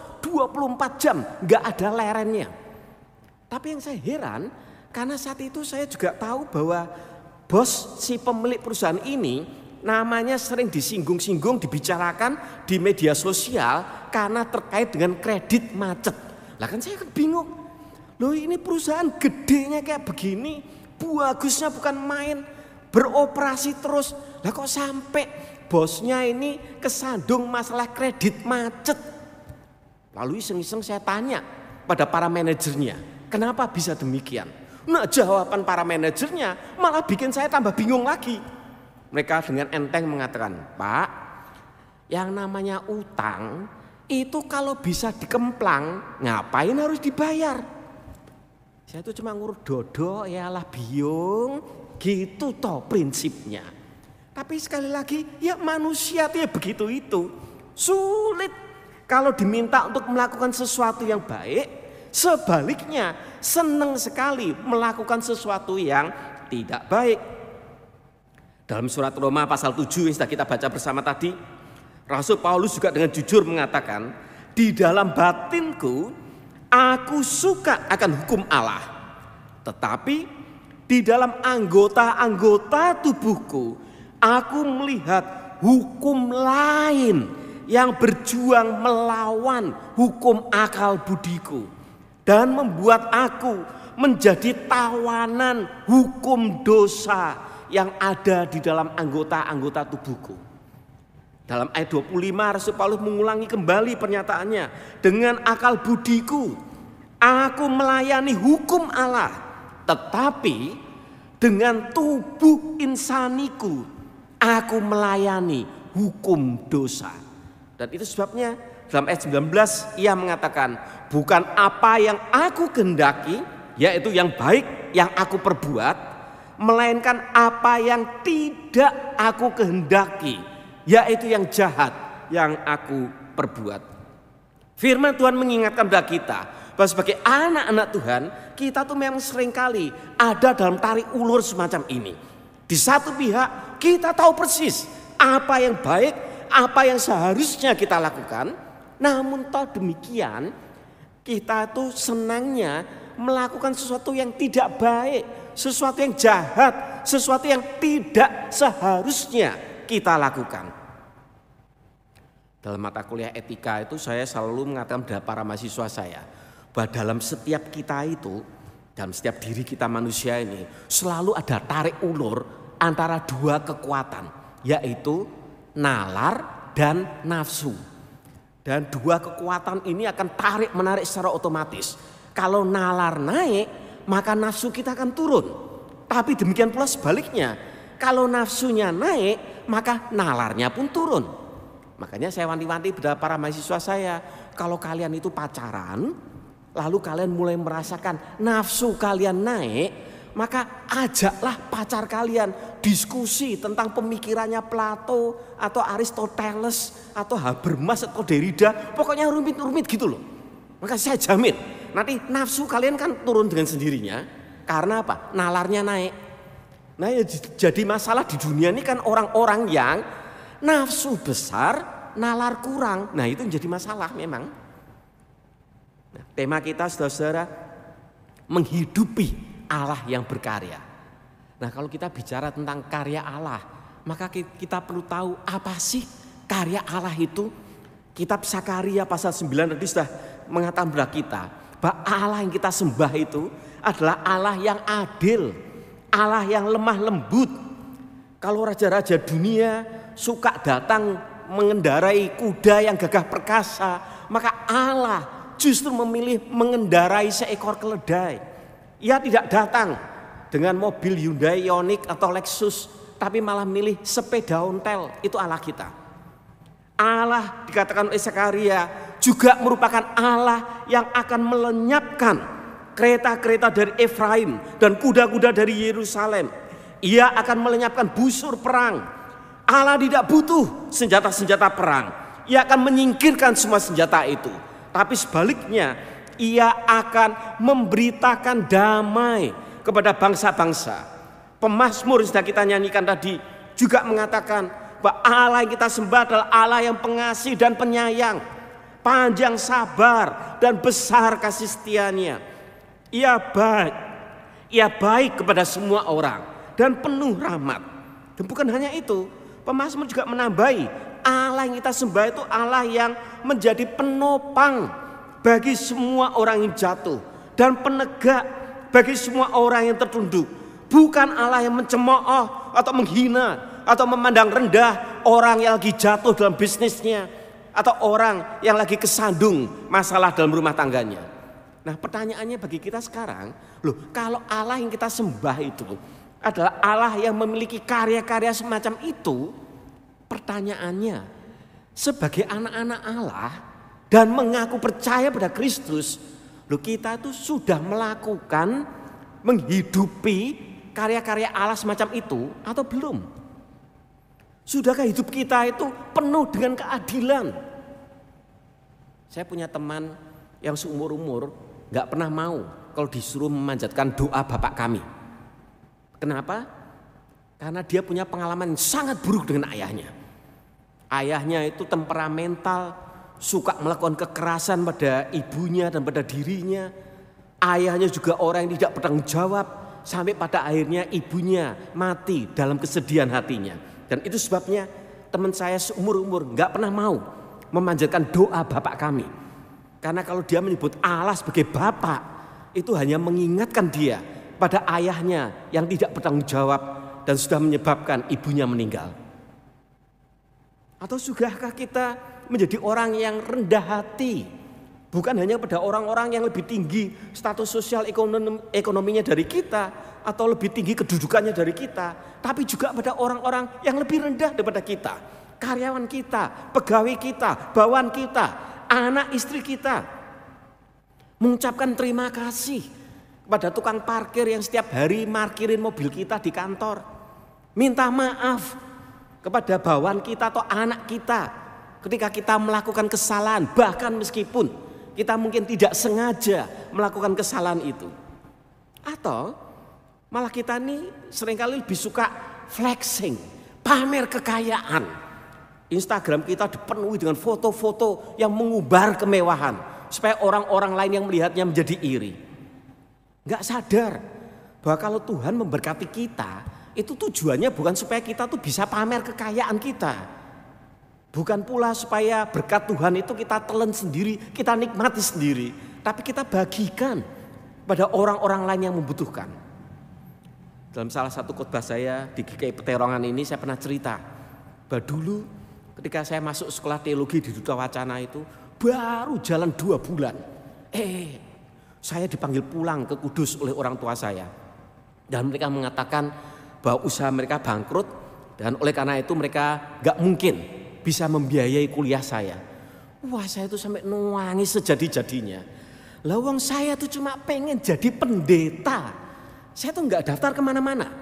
24 jam, nggak ada lerennya. Tapi yang saya heran, karena saat itu saya juga tahu bahwa bos si pemilik perusahaan ini namanya sering disinggung-singgung, dibicarakan di media sosial karena terkait dengan kredit macet. Lah kan saya bingung. Loh ini perusahaan gedenya kayak begini, bagusnya bukan main, beroperasi terus. Lah kok sampai bosnya ini kesandung masalah kredit macet. Lalu iseng-iseng saya tanya pada para manajernya, kenapa bisa demikian? Nah jawaban para manajernya malah bikin saya tambah bingung lagi. Mereka dengan enteng mengatakan, Pak, yang namanya utang itu kalau bisa dikemplang, ngapain harus dibayar? Saya itu cuma ngurus dodo, ya lah biung, gitu toh prinsipnya. Tapi sekali lagi, ya manusia itu ya begitu itu. Sulit kalau diminta untuk melakukan sesuatu yang baik, sebaliknya senang sekali melakukan sesuatu yang tidak baik. Dalam surat Roma pasal 7 yang sudah kita baca bersama tadi, Rasul Paulus juga dengan jujur mengatakan, di dalam batinku aku suka akan hukum Allah, tetapi di dalam anggota-anggota tubuhku aku melihat hukum lain yang berjuang melawan hukum akal budiku dan membuat aku menjadi tawanan hukum dosa yang ada di dalam anggota-anggota tubuhku. Dalam ayat 25 Rasul Paulus mengulangi kembali pernyataannya. Dengan akal budiku aku melayani hukum Allah, tetapi dengan tubuh insaniku aku melayani hukum dosa. Dan itu sebabnya dalam ayat 19 ia mengatakan, bukan apa yang aku kehendaki, yaitu yang baik yang aku perbuat, melainkan apa yang tidak aku kehendaki, yaitu yang jahat yang aku perbuat. Firman Tuhan mengingatkan kepada kita bahwa sebagai anak-anak Tuhan, kita tuh memang seringkali ada dalam tarik ulur semacam ini. Di satu pihak kita tahu persis apa yang baik, apa yang seharusnya kita lakukan. Namun toh demikian, kita tuh senangnya melakukan sesuatu yang tidak baik, sesuatu yang jahat, sesuatu yang tidak seharusnya kita lakukan. Dalam mata kuliah etika itu saya selalu mengatakan kepada para mahasiswa saya bahwa dalam setiap kita itu, dalam setiap diri kita manusia ini selalu ada tarik ulur antara dua kekuatan, yaitu nalar dan nafsu. Dan dua kekuatan ini akan tarik menarik secara otomatis. Kalau nalar naik, maka nafsu kita akan turun. Tapi demikian pula sebaliknya, kalau nafsunya naik, maka nalarnya pun turun. Makanya saya wanti-wanti pada para mahasiswa saya, kalau kalian itu pacaran, lalu kalian mulai merasakan nafsu kalian naik, maka ajaklah pacar kalian diskusi tentang pemikirannya Plato atau Aristoteles atau Habermas atau Derrida, pokoknya rumit-rumit gitu loh. Maka saya jamin nanti nafsu kalian kan turun dengan sendirinya. Karena apa? Nalarnya naik. Nah, ya jadi masalah di dunia ini kan orang-orang yang nafsu besar, nalar kurang. Nah, itu menjadi masalah memang. Nah, tema kita saudara-saudara, menghidupi Allah yang berkarya. Nah, kalau kita bicara tentang karya Allah, maka kita perlu tahu apa sih karya Allah itu. Kitab Sakaria pasal 9 tadi sudah mengatakan kepada kita bahwa Allah yang kita sembah itu adalah Allah yang adil, Allah yang lemah lembut. Kalau raja-raja dunia suka datang mengendarai kuda yang gagah perkasa, maka Allah justru memilih mengendarai seekor keledai. Ia tidak datang dengan mobil Hyundai Ioniq atau Lexus, tapi malah milih sepeda ontel. Itu Allah kita. Allah dikatakan oleh Sakaria juga merupakan Allah yang akan melenyapkan kereta-kereta dari Efraim dan kuda-kuda dari Yerusalem. Ia akan melenyapkan busur perang. Allah tidak butuh senjata-senjata perang. Ia akan menyingkirkan semua senjata itu. Tapi sebaliknya, ia akan memberitakan damai kepada bangsa-bangsa. Pemazmur yang sudah kita nyanyikan tadi juga mengatakan bahwa Allah yang kita sembah adalah Allah yang pengasih dan penyayang, panjang sabar dan besar kasih setianya. Ia baik kepada semua orang dan penuh rahmat. Dan bukan hanya itu, pemazmur juga menambahi, Allah yang kita sembah itu Allah yang menjadi penopang bagi semua orang yang jatuh dan penegak bagi semua orang yang tertunduk. Bukan Allah yang mencemooh atau menghina atau memandang rendah orang yang lagi jatuh dalam bisnisnya atau orang yang lagi kesandung masalah dalam rumah tangganya. Nah, pertanyaannya bagi kita sekarang, loh, kalau Allah yang kita sembah itu adalah Allah yang memiliki karya-karya semacam itu, pertanyaannya, sebagai anak-anak Allah dan mengaku percaya pada Kristus, loh, kita itu sudah melakukan, menghidupi karya-karya Allah semacam itu atau belum? Sudahkah hidup kita itu penuh dengan keadilan? Saya punya teman yang seumur-umur gak pernah mau kalau disuruh memanjatkan doa Bapak kami. Kenapa? Karena dia punya pengalaman yang sangat buruk dengan ayahnya. Ayahnya itu temperamental, suka melakukan kekerasan pada ibunya dan pada dirinya. Ayahnya juga orang yang tidak bertanggung jawab, sampai pada akhirnya ibunya mati dalam kesedihan hatinya. Dan itu sebabnya teman saya seumur-umur gak pernah mau memanjatkan doa Bapak kami. Karena kalau dia menyebut Allah sebagai Bapak, itu hanya mengingatkan dia pada ayahnya yang tidak bertanggung jawab dan sudah menyebabkan ibunya meninggal. Atau sudahkah kita menjadi orang yang rendah hati, bukan hanya pada orang-orang yang lebih tinggi status sosial ekonominya dari kita atau lebih tinggi kedudukannya dari kita, tapi juga pada orang-orang yang lebih rendah daripada kita, karyawan kita, pegawai kita, bawahan kita, anak istri kita. Mengucapkan terima kasih pada tukang parkir yang setiap hari parkirin mobil kita di kantor. Minta maaf kepada bawahan kita atau anak kita ketika kita melakukan kesalahan, bahkan meskipun kita mungkin tidak sengaja melakukan kesalahan itu. Atau malah kita nih seringkali lebih suka flexing, pamer kekayaan. Instagram kita dipenuhi dengan foto-foto yang mengubar kemewahan supaya orang-orang lain yang melihatnya menjadi iri. Gak sadar bahwa kalau Tuhan memberkati kita, itu tujuannya bukan supaya kita tuh bisa pamer kekayaan kita. Bukan pula supaya berkat Tuhan itu kita telan sendiri, kita nikmati sendiri, tapi kita bagikan pada orang-orang lain yang membutuhkan. Dalam salah satu khotbah saya di GKI Peterongan ini saya pernah cerita bahwa dulu ketika saya masuk sekolah teologi di Duta Wacana itu baru jalan 2 bulan. Saya dipanggil pulang ke Kudus oleh orang tua saya. Dan mereka mengatakan bahwa usaha mereka bangkrut dan oleh karena itu mereka gak mungkin bisa membiayai kuliah saya. Wah, saya itu sampai nangis sejadi-jadinya. Lah wong saya tuh cuma pengen jadi pendeta. Saya tuh gak daftar kemana-mana.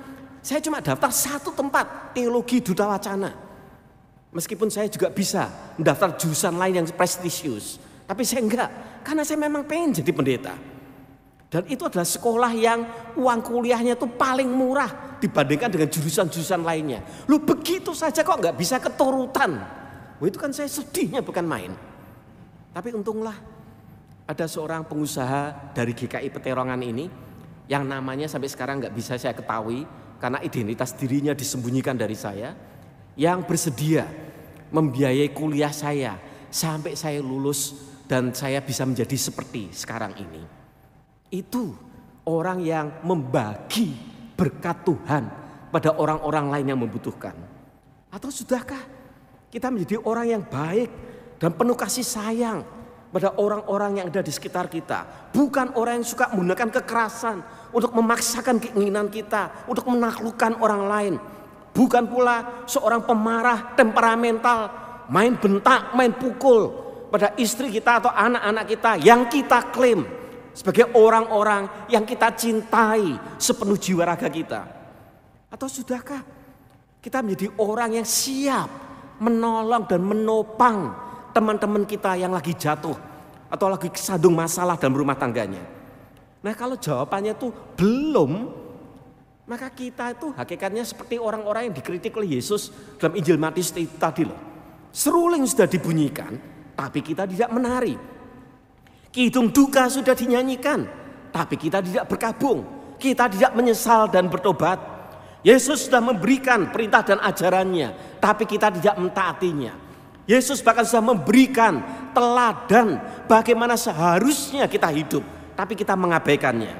Saya cuma daftar satu tempat, Teologi Duta Wacana. Meskipun saya juga bisa mendaftar jurusan lain yang prestisius, tapi saya enggak, karena saya memang pengen jadi pendeta. Dan itu adalah sekolah yang uang kuliahnya itu paling murah dibandingkan dengan jurusan-jurusan lainnya. Lu begitu saja kok nggak bisa keturutan. Wah, itu kan saya sedihnya bukan main. Tapi untunglah ada seorang pengusaha dari GKI Peterongan ini yang namanya sampai sekarang nggak bisa saya ketahui karena identitas dirinya disembunyikan dari saya, yang bersedia membiayai kuliah saya sampai saya lulus dan saya bisa menjadi seperti sekarang ini. Itu orang yang membagi berkat Tuhan pada orang-orang lain yang membutuhkan. Atau sudahkah kita menjadi orang yang baik dan penuh kasih sayang pada orang-orang yang ada di sekitar kita? Bukan orang yang suka menggunakan kekerasan untuk memaksakan keinginan kita, untuk menaklukkan orang lain. Bukan pula seorang pemarah temperamental, main bentak, main pukul pada istri kita atau anak-anak kita yang kita klaim sebagai orang-orang yang kita cintai sepenuh jiwa raga kita. Atau sudahkah kita menjadi orang yang siap menolong dan menopang teman-teman kita yang lagi jatuh atau lagi kesandung masalah dalam rumah tangganya? Nah, kalau jawabannya itu belum, maka kita itu hakikatnya seperti orang-orang yang dikritik oleh Yesus dalam Injil Matius tadi loh. Seruling sudah dibunyikan, tapi kita tidak menari. Kidung duka sudah dinyanyikan, tapi kita tidak berkabung. Kita tidak menyesal dan bertobat. Yesus sudah memberikan perintah dan ajarannya, tapi kita tidak mentaatinya. Yesus bahkan sudah memberikan teladan bagaimana seharusnya kita hidup, tapi kita mengabaikannya.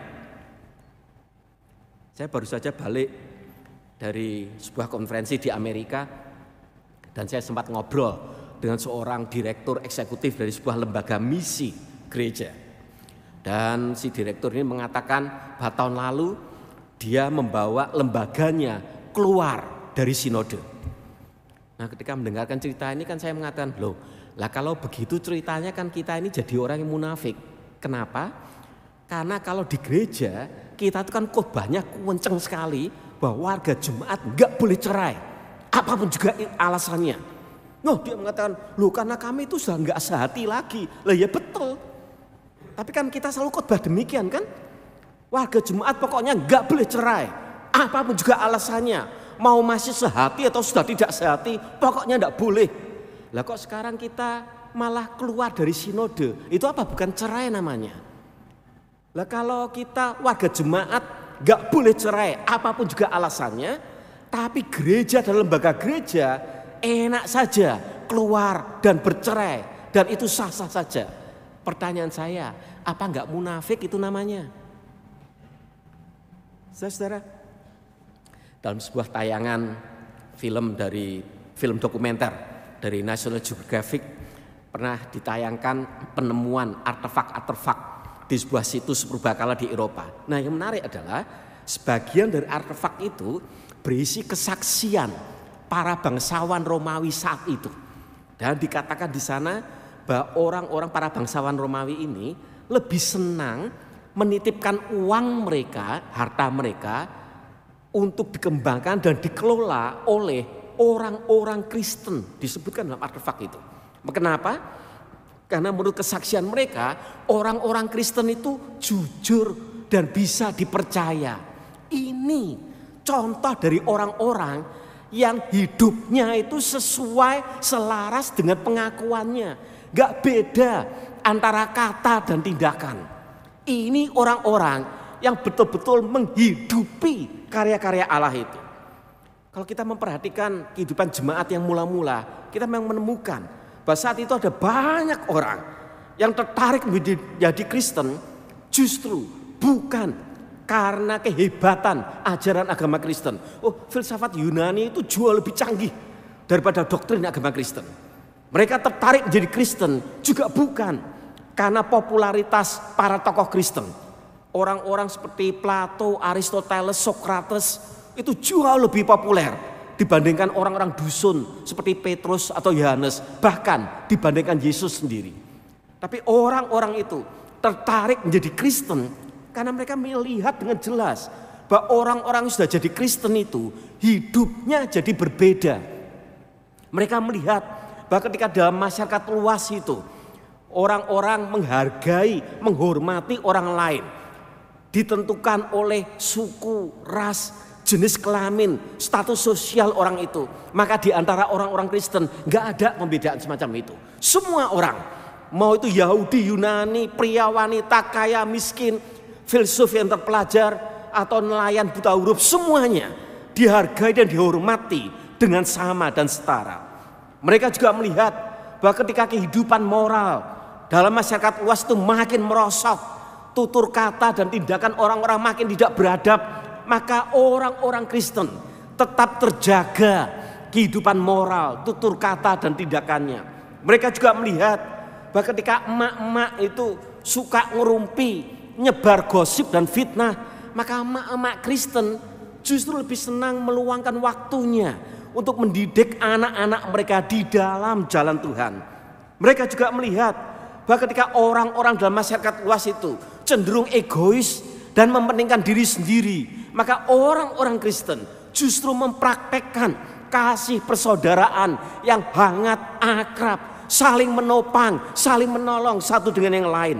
Saya baru saja balik dari sebuah konferensi di Amerika, dan saya sempat ngobrol dengan seorang direktur eksekutif dari sebuah lembaga misi gereja. Dan si direktur ini mengatakan bahwa tahun lalu dia membawa lembaganya keluar dari sinode. Nah, ketika mendengarkan cerita ini kan saya mengatakan, loh, lah kalau begitu ceritanya kan kita ini jadi orang yang munafik. Kenapa? Karena kalau di gereja kita itu kan khotbahnya kenceng sekali bahwa warga Jumat enggak boleh cerai, apapun juga alasannya. Nah, dia mengatakan, loh, karena kami itu sudah enggak sehati lagi. Lah ya betul. Tapi kan kita selalu khotbah demikian kan? Warga Jumat pokoknya enggak boleh cerai, apapun juga alasannya. Mau masih sehati atau sudah tidak sehati, pokoknya enggak boleh. Lah kok sekarang kita malah keluar dari sinode? Itu apa bukan cerai namanya? Lah kalau kita warga jemaat enggak boleh cerai, apapun juga alasannya, tapi gereja dan lembaga gereja enak saja keluar dan bercerai, dan itu sah-sah saja. Pertanyaan saya, apa enggak munafik itu namanya? Saudara, dalam sebuah tayangan film dokumenter dari National Geographic pernah ditayangkan penemuan artefak-artefak di sebuah situs purbakala di Eropa. Nah, yang menarik adalah sebagian dari artefak itu berisi kesaksian para bangsawan Romawi saat itu. Dan dikatakan di sana bahwa orang-orang para bangsawan Romawi ini lebih senang menitipkan uang mereka, harta mereka untuk dikembangkan dan dikelola oleh orang-orang Kristen, disebutkan dalam artefak itu. Kenapa? Karena menurut kesaksian mereka, orang-orang Kristen itu jujur dan bisa dipercaya. Ini contoh dari orang-orang yang hidupnya itu sesuai, selaras dengan pengakuannya. Gak beda antara kata dan tindakan. Ini orang-orang yang betul-betul menghidupi karya-karya Allah itu. Kalau kita memperhatikan kehidupan jemaat yang mula-mula, kita memang menemukan bahwa saat itu ada banyak orang yang tertarik menjadi Kristen justru bukan karena kehebatan ajaran agama Kristen. Oh, filsafat Yunani itu jauh lebih canggih daripada doktrin agama Kristen. Mereka tertarik menjadi Kristen juga bukan karena popularitas para tokoh Kristen. Orang-orang seperti Plato, Aristoteles, Socrates itu jauh lebih populer dibandingkan orang-orang dusun seperti Petrus atau Yohanes, bahkan dibandingkan Yesus sendiri. Tapi orang-orang itu tertarik menjadi Kristen karena mereka melihat dengan jelas bahwa orang-orang yang sudah jadi Kristen itu hidupnya jadi berbeda. Mereka melihat bahwa ketika dalam masyarakat luas itu orang-orang menghargai, menghormati orang lain, ditentukan oleh suku, ras, jenis kelamin, status sosial orang itu. Maka di antara orang-orang Kristen gak ada pembedaan semacam itu. Semua orang, mau itu Yahudi, Yunani, pria, wanita, kaya, miskin, filsuf yang terpelajar, atau nelayan buta huruf, semuanya dihargai dan dihormati dengan sama dan setara. Mereka juga melihat bahwa ketika kehidupan moral dalam masyarakat luas itu makin merosot, tutur kata dan tindakan orang-orang makin tidak beradab, maka orang-orang Kristen tetap terjaga kehidupan moral, tutur kata dan tindakannya. Mereka juga melihat bahwa ketika emak-emak itu suka ngerumpi, nyebar gosip dan fitnah, maka emak-emak Kristen justru lebih senang meluangkan waktunya untuk mendidik anak-anak mereka di dalam jalan Tuhan. Mereka juga melihat bahwa ketika orang-orang dalam masyarakat luas itu cenderung egois dan mementingkan diri sendiri, maka orang-orang Kristen justru mempraktekkan kasih persaudaraan yang hangat, akrab, saling menopang, saling menolong satu dengan yang lain.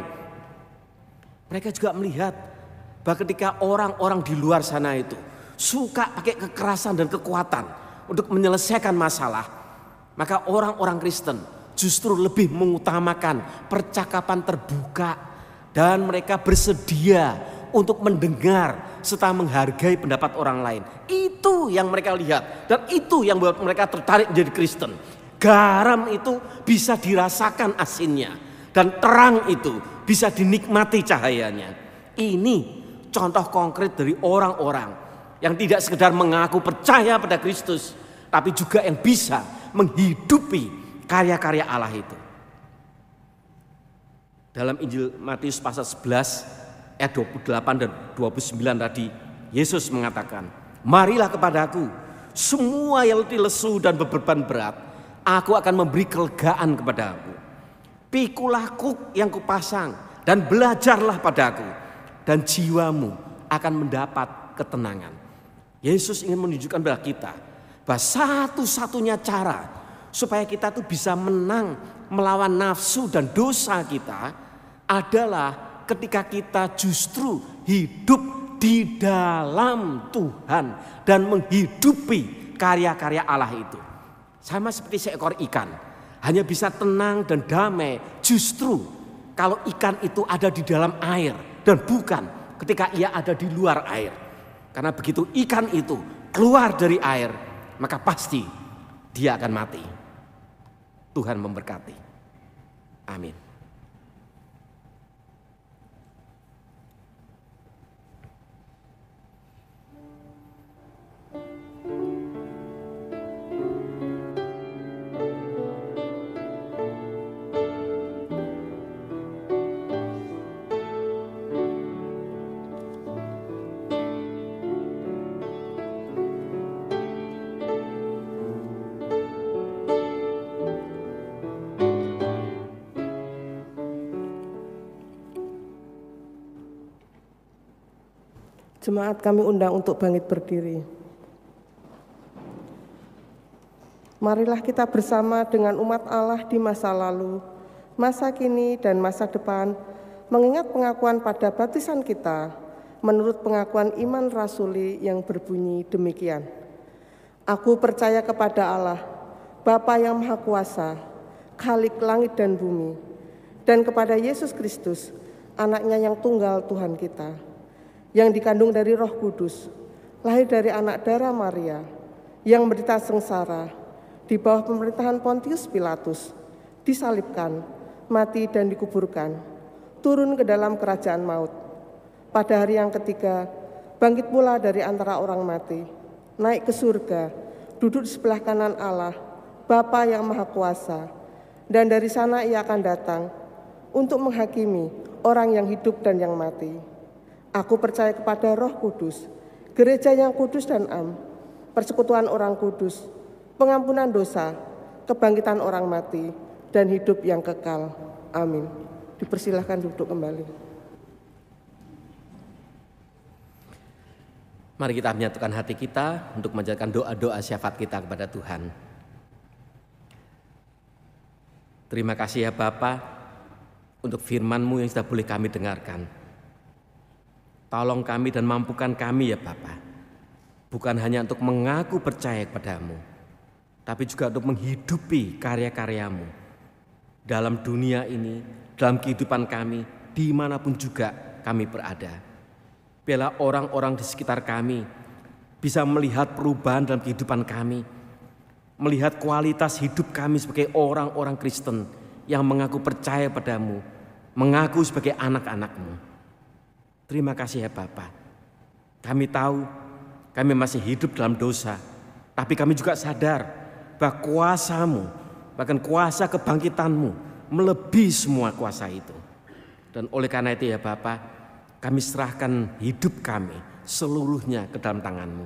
Mereka juga melihat bahwa ketika orang-orang di luar sana itu suka pakai kekerasan dan kekuatan untuk menyelesaikan masalah, maka orang-orang Kristen justru lebih mengutamakan percakapan terbuka dan mereka bersedia untuk mendengar serta menghargai pendapat orang lain. Itu yang mereka lihat dan itu yang membuat mereka tertarik menjadi Kristen. Garam itu bisa dirasakan asinnya dan terang itu bisa dinikmati cahayanya. Ini contoh konkret dari orang-orang yang tidak sekedar mengaku percaya pada Kristus, tapi juga yang bisa menghidupi karya-karya Allah itu. Dalam Injil Matius pasal 11 ayat 28 dan 29 tadi, Yesus mengatakan, "Marilah kepadaku semua yang letih lesu dan beban berat, aku akan memberi kelegaan kepadamu. Pikulah kuk yang kupasang dan belajarlah padaku, dan jiwamu akan mendapat ketenangan." Yesus ingin menunjukkan kepada kita bahwa satu-satunya cara supaya kita tuh bisa menang melawan nafsu dan dosa kita adalah ketika kita justru hidup di dalam Tuhan dan menghidupi karya-karya Allah itu. Sama seperti seekor ikan, hanya bisa tenang dan damai justru kalau ikan itu ada di dalam air dan bukan ketika ia ada di luar air. Karena begitu ikan itu keluar dari air, maka pasti dia akan mati. Tuhan memberkati. Amin. Jemaat kami undang untuk bangkit berdiri. Marilah kita bersama dengan umat Allah di masa lalu, masa kini dan masa depan, mengingat pengakuan pada baptisan kita, menurut pengakuan iman rasuli yang berbunyi demikian. Aku percaya kepada Allah, Bapa yang Maha Kuasa, Khalik langit dan bumi, dan kepada Yesus Kristus, anaknya yang tunggal Tuhan kita, yang dikandung dari Roh Kudus, lahir dari anak darah Maria, yang menderita sengsara di bawah pemerintahan Pontius Pilatus, disalibkan, mati dan dikuburkan, turun ke dalam kerajaan maut. Pada hari yang ketiga, bangkit pula dari antara orang mati, naik ke surga, duduk di sebelah kanan Allah, Bapa yang Maha Kuasa, dan dari sana ia akan datang untuk menghakimi orang yang hidup dan yang mati. Aku percaya kepada Roh Kudus, gereja yang kudus dan am, persekutuan orang kudus, pengampunan dosa, kebangkitan orang mati, dan hidup yang kekal. Amin. Dipersilahkan duduk kembali. Mari kita menyatukan hati kita untuk menjalankan doa-doa syafaat kita kepada Tuhan. Terima kasih ya Bapa untuk firman-Mu yang sudah boleh kami dengarkan. Tolong kami dan mampukan kami ya Bapa, bukan hanya untuk mengaku percaya kepada-Mu, tapi juga untuk menghidupi karya-karya-Mu dalam dunia ini, dalam kehidupan kami, dimanapun juga kami berada. Biarlah orang-orang di sekitar kami bisa melihat perubahan dalam kehidupan kami, melihat kualitas hidup kami sebagai orang-orang Kristen yang mengaku percaya padamu, mengaku sebagai anak-anak-Mu. Terima kasih ya Bapa. Kami tahu kami masih hidup dalam dosa, tapi kami juga sadar bahwa kuasa-Mu, bahkan kuasa kebangkitan-Mu melebihi semua kuasa itu. Dan oleh karena itu ya Bapa, kami serahkan hidup kami seluruhnya ke dalam tangan-Mu.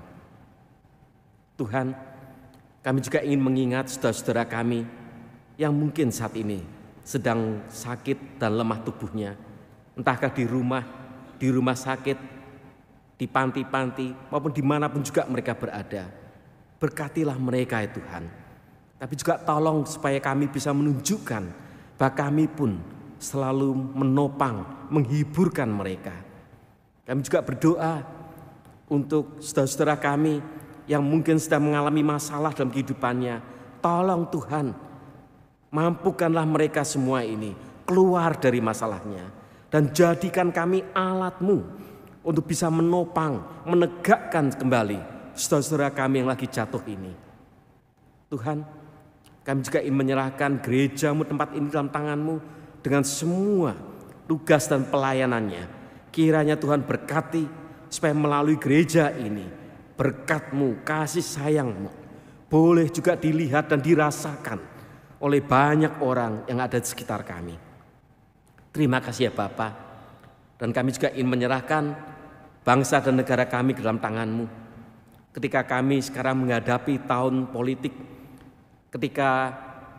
Tuhan, kami juga ingin mengingat saudara-saudara kami yang mungkin saat ini sedang sakit dan lemah tubuhnya. Entahkah di rumah sakit, di panti-panti, maupun dimanapun juga mereka berada. Berkatilah mereka ya Tuhan. Tapi juga tolong supaya kami bisa menunjukkan bahwa kami pun selalu menopang, menghiburkan mereka. Kami juga berdoa untuk saudara-saudara kami yang mungkin sedang mengalami masalah dalam kehidupannya. Tolong Tuhan, mampukanlah mereka semua ini keluar dari masalahnya. Dan jadikan kami alat-Mu untuk bisa menopang, menegakkan kembali saudara-saudara kami yang lagi jatuh ini. Tuhan, kami juga ingin menyerahkan gereja-Mu tempat ini dalam tangan-Mu dengan semua tugas dan pelayanannya. Kiranya Tuhan berkati supaya melalui gereja ini berkat-Mu, kasih sayang-Mu boleh juga dilihat dan dirasakan oleh banyak orang yang ada di sekitar kami. Terima kasih ya Bapa. Dan kami juga ingin menyerahkan bangsa dan negara kami ke dalam tangan-Mu. Ketika kami sekarang menghadapi tahun politik, ketika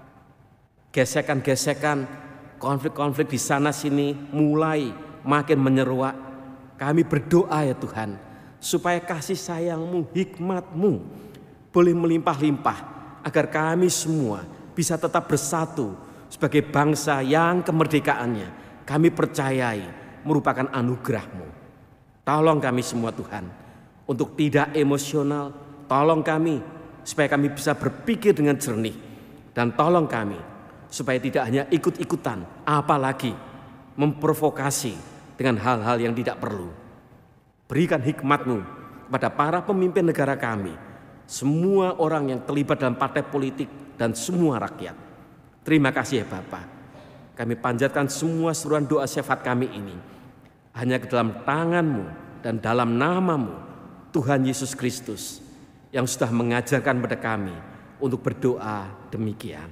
gesekan-gesekan, konflik-konflik di sana sini mulai makin menyeruak, kami berdoa ya Tuhan, supaya kasih sayang-Mu, hikmat-Mu boleh melimpah-limpah, agar kami semua bisa tetap bersatu sebagai bangsa yang kemerdekaannya kami percayai merupakan anugerah-Mu. Tolong kami semua Tuhan, untuk tidak emosional, tolong kami supaya kami bisa berpikir dengan jernih, dan tolong kami supaya tidak hanya ikut-ikutan, apalagi memprovokasi dengan hal-hal yang tidak perlu. Berikan hikmat-Mu kepada para pemimpin negara kami, semua orang yang terlibat dalam partai politik dan semua rakyat. Terima kasih ya Bapa. Kami panjatkan semua seruan doa syafaat kami ini hanya ke dalam tangan-Mu dan dalam nama-Mu, Tuhan Yesus Kristus, yang sudah mengajarkan kepada kami untuk berdoa demikian.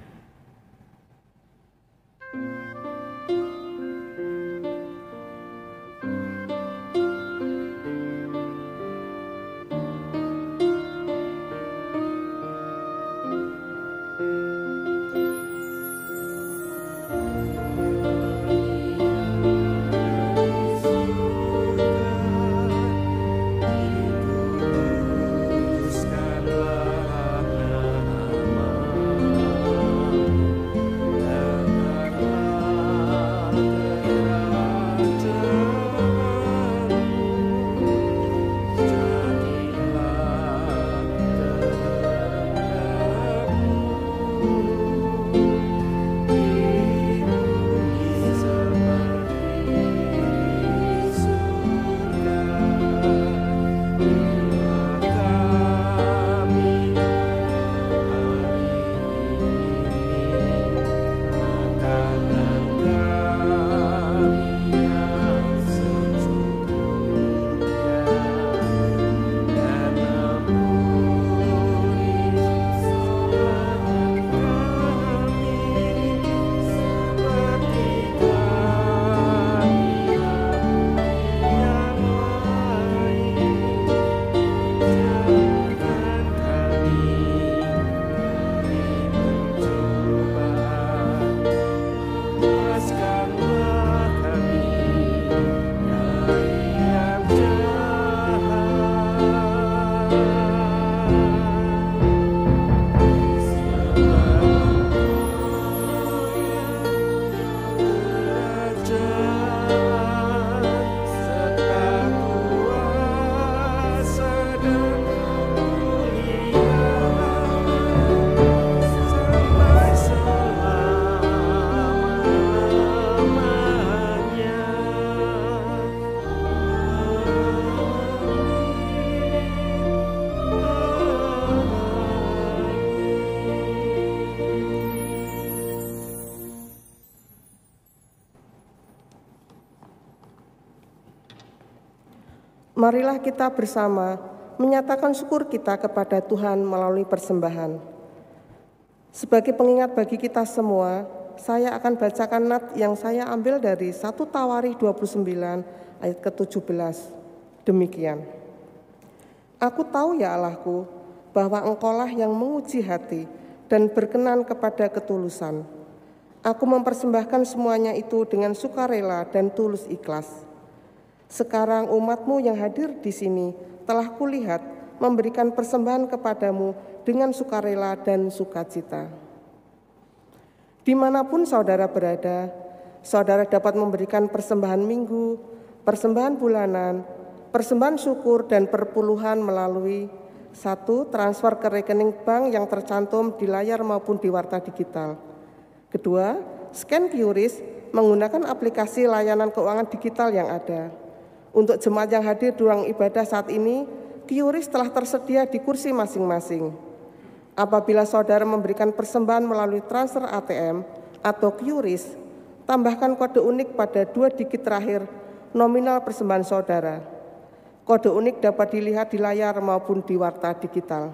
Marilah kita bersama menyatakan syukur kita kepada Tuhan melalui persembahan. Sebagai pengingat bagi kita semua, saya akan bacakan nat yang saya ambil dari 1 Tawarikh 29 ayat ke-17. Demikian. Aku tahu ya Allahku, bahwa Engkaulah yang menguji hati dan berkenan kepada ketulusan. Aku mempersembahkan semuanya itu dengan sukarela dan tulus ikhlas. Sekarang umat-Mu yang hadir di sini telah kulihat memberikan persembahan kepadamu dengan sukarela dan sukacita. Dimanapun saudara berada, saudara dapat memberikan persembahan minggu, persembahan bulanan, persembahan syukur dan perpuluhan melalui 1. Transfer ke rekening bank yang tercantum di layar maupun di warta digital. 2. Scan QRIS menggunakan aplikasi layanan keuangan digital yang ada. Untuk jemaat yang hadir di ruang ibadah saat ini, QRIS telah tersedia di kursi masing-masing. Apabila saudara memberikan persembahan melalui transfer ATM atau QRIS, tambahkan kode unik pada 2 digit terakhir nominal persembahan saudara. Kode unik dapat dilihat di layar maupun di warta digital.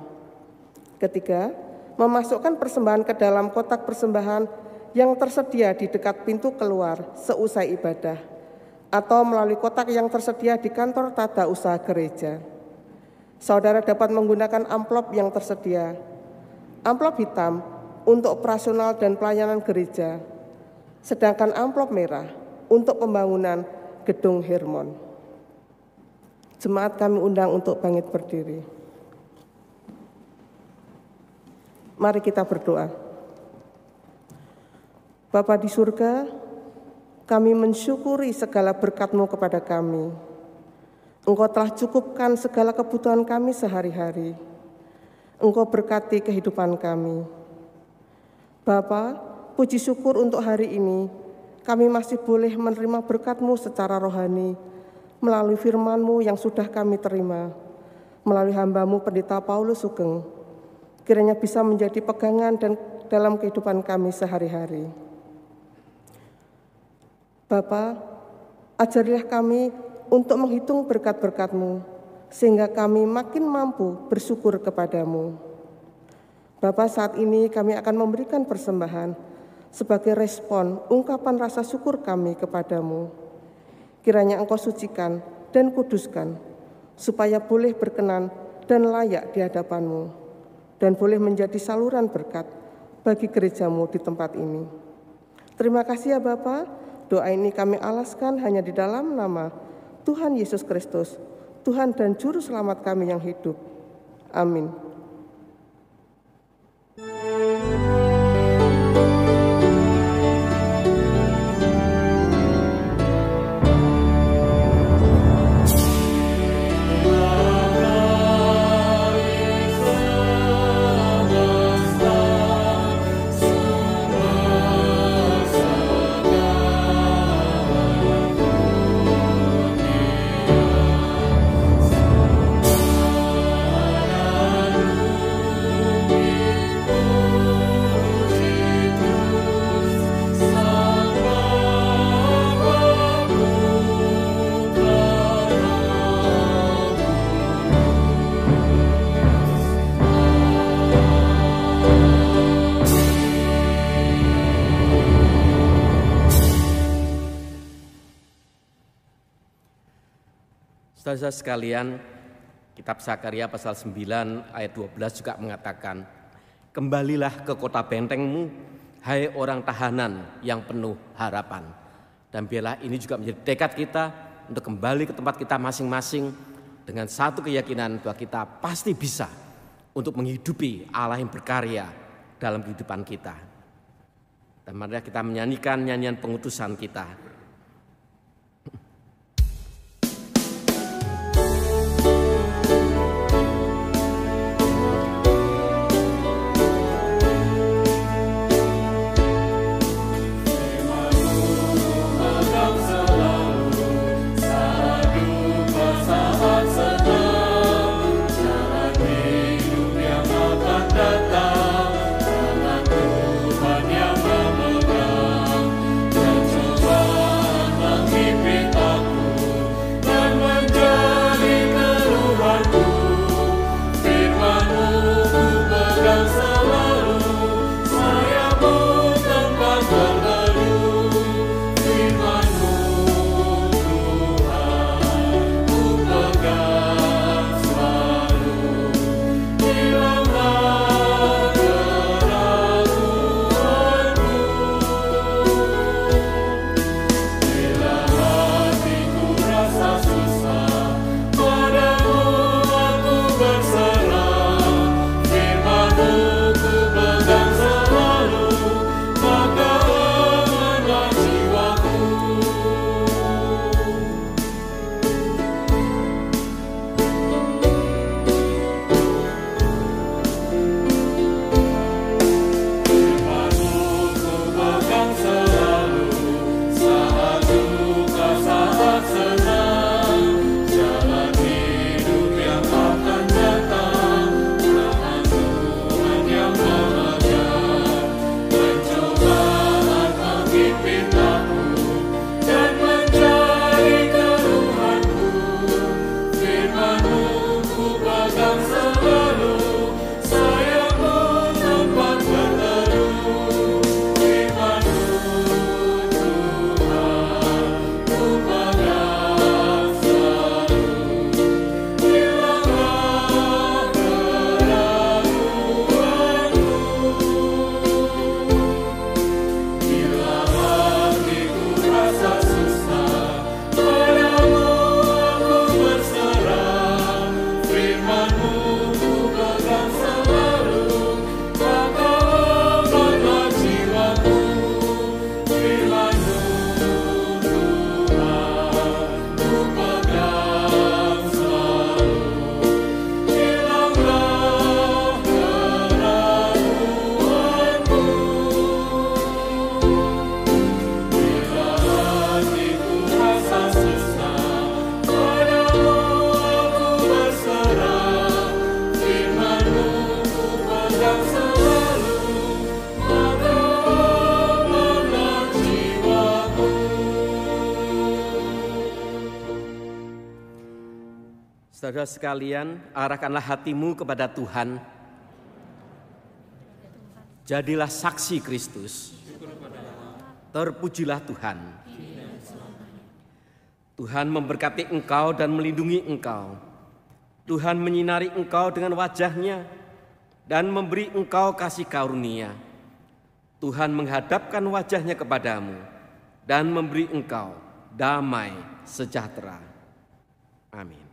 3. Memasukkan persembahan ke dalam kotak persembahan yang tersedia di dekat pintu keluar seusai ibadah, atau melalui kotak yang tersedia di kantor tata usaha gereja. Saudara dapat menggunakan amplop yang tersedia. Amplop hitam untuk operasional dan pelayanan gereja, sedangkan amplop merah untuk pembangunan gedung Hermon. Jemaat kami undang untuk bangkit berdiri. Mari kita berdoa. Bapa di surga, kami mensyukuri segala berkat-Mu kepada kami. Engkau telah cukupkan segala kebutuhan kami sehari-hari. Engkau berkati kehidupan kami. Bapa, puji syukur untuk hari ini, kami masih boleh menerima berkat-Mu secara rohani, melalui firman-Mu yang sudah kami terima, melalui hamba-Mu Pendeta Paulus Sugeng, kiranya bisa menjadi pegangan dan dalam kehidupan kami sehari-hari. Bapa, ajarilah kami untuk menghitung berkat-berkat-Mu, sehingga kami makin mampu bersyukur kepadamu. Bapa, saat ini kami akan memberikan persembahan sebagai respon ungkapan rasa syukur kami kepadamu. Kiranya Engkau sucikan dan kuduskan, supaya boleh berkenan dan layak di hadapan-Mu, dan boleh menjadi saluran berkat bagi gereja-Mu di tempat ini. Terima kasih ya Bapa, doa ini kami alaskan hanya di dalam nama Tuhan Yesus Kristus, Tuhan dan Juru Selamat kami yang hidup. Amin. Saudara sekalian, kitab Zakaria pasal 9 ayat 12 juga mengatakan, kembalilah ke kota bentengmu, hai orang tahanan yang penuh harapan. Dan biarlah ini juga menjadi tekad kita untuk kembali ke tempat kita masing-masing dengan satu keyakinan bahwa kita pasti bisa untuk menghidupi Allah yang berkarya dalam kehidupan kita. Dan mari kita menyanyikan nyanyian pengutusan kita. Tuhan yang memegang dan coba Saudara sekalian, arahkanlah hatimu kepada Tuhan. Jadilah saksi Kristus. Terpujilah Tuhan. Tuhan memberkati engkau dan melindungi engkau. Tuhan menyinari engkau dengan wajah-Nya dan memberi engkau kasih karunia. Tuhan menghadapkan wajah-Nya kepadamu dan memberi engkau damai sejahtera. Amin.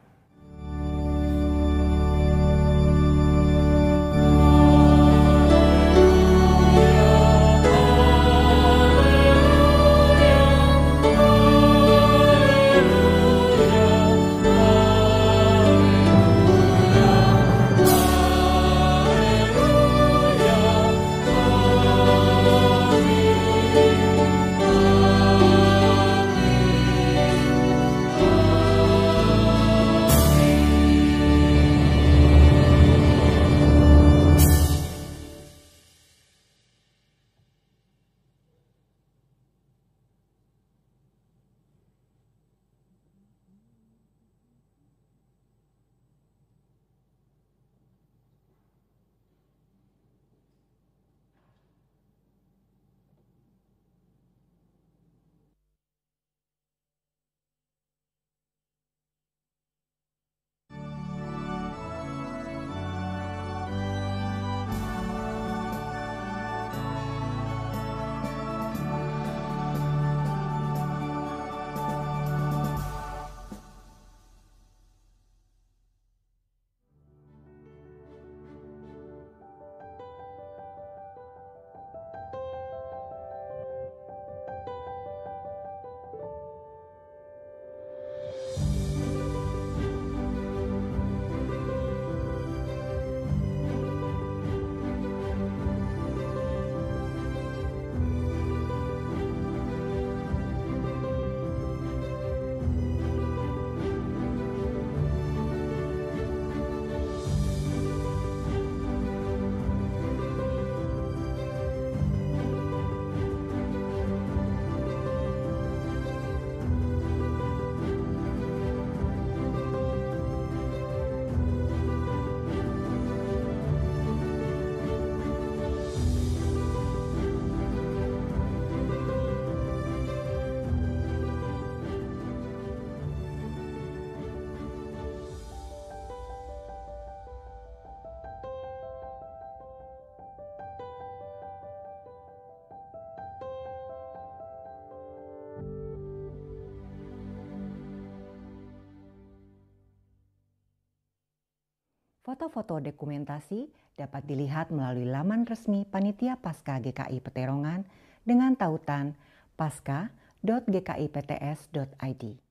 Foto-foto dokumentasi dapat dilihat melalui laman resmi Panitia Paskah GKI Peterongan dengan tautan paskah.gkipts.id.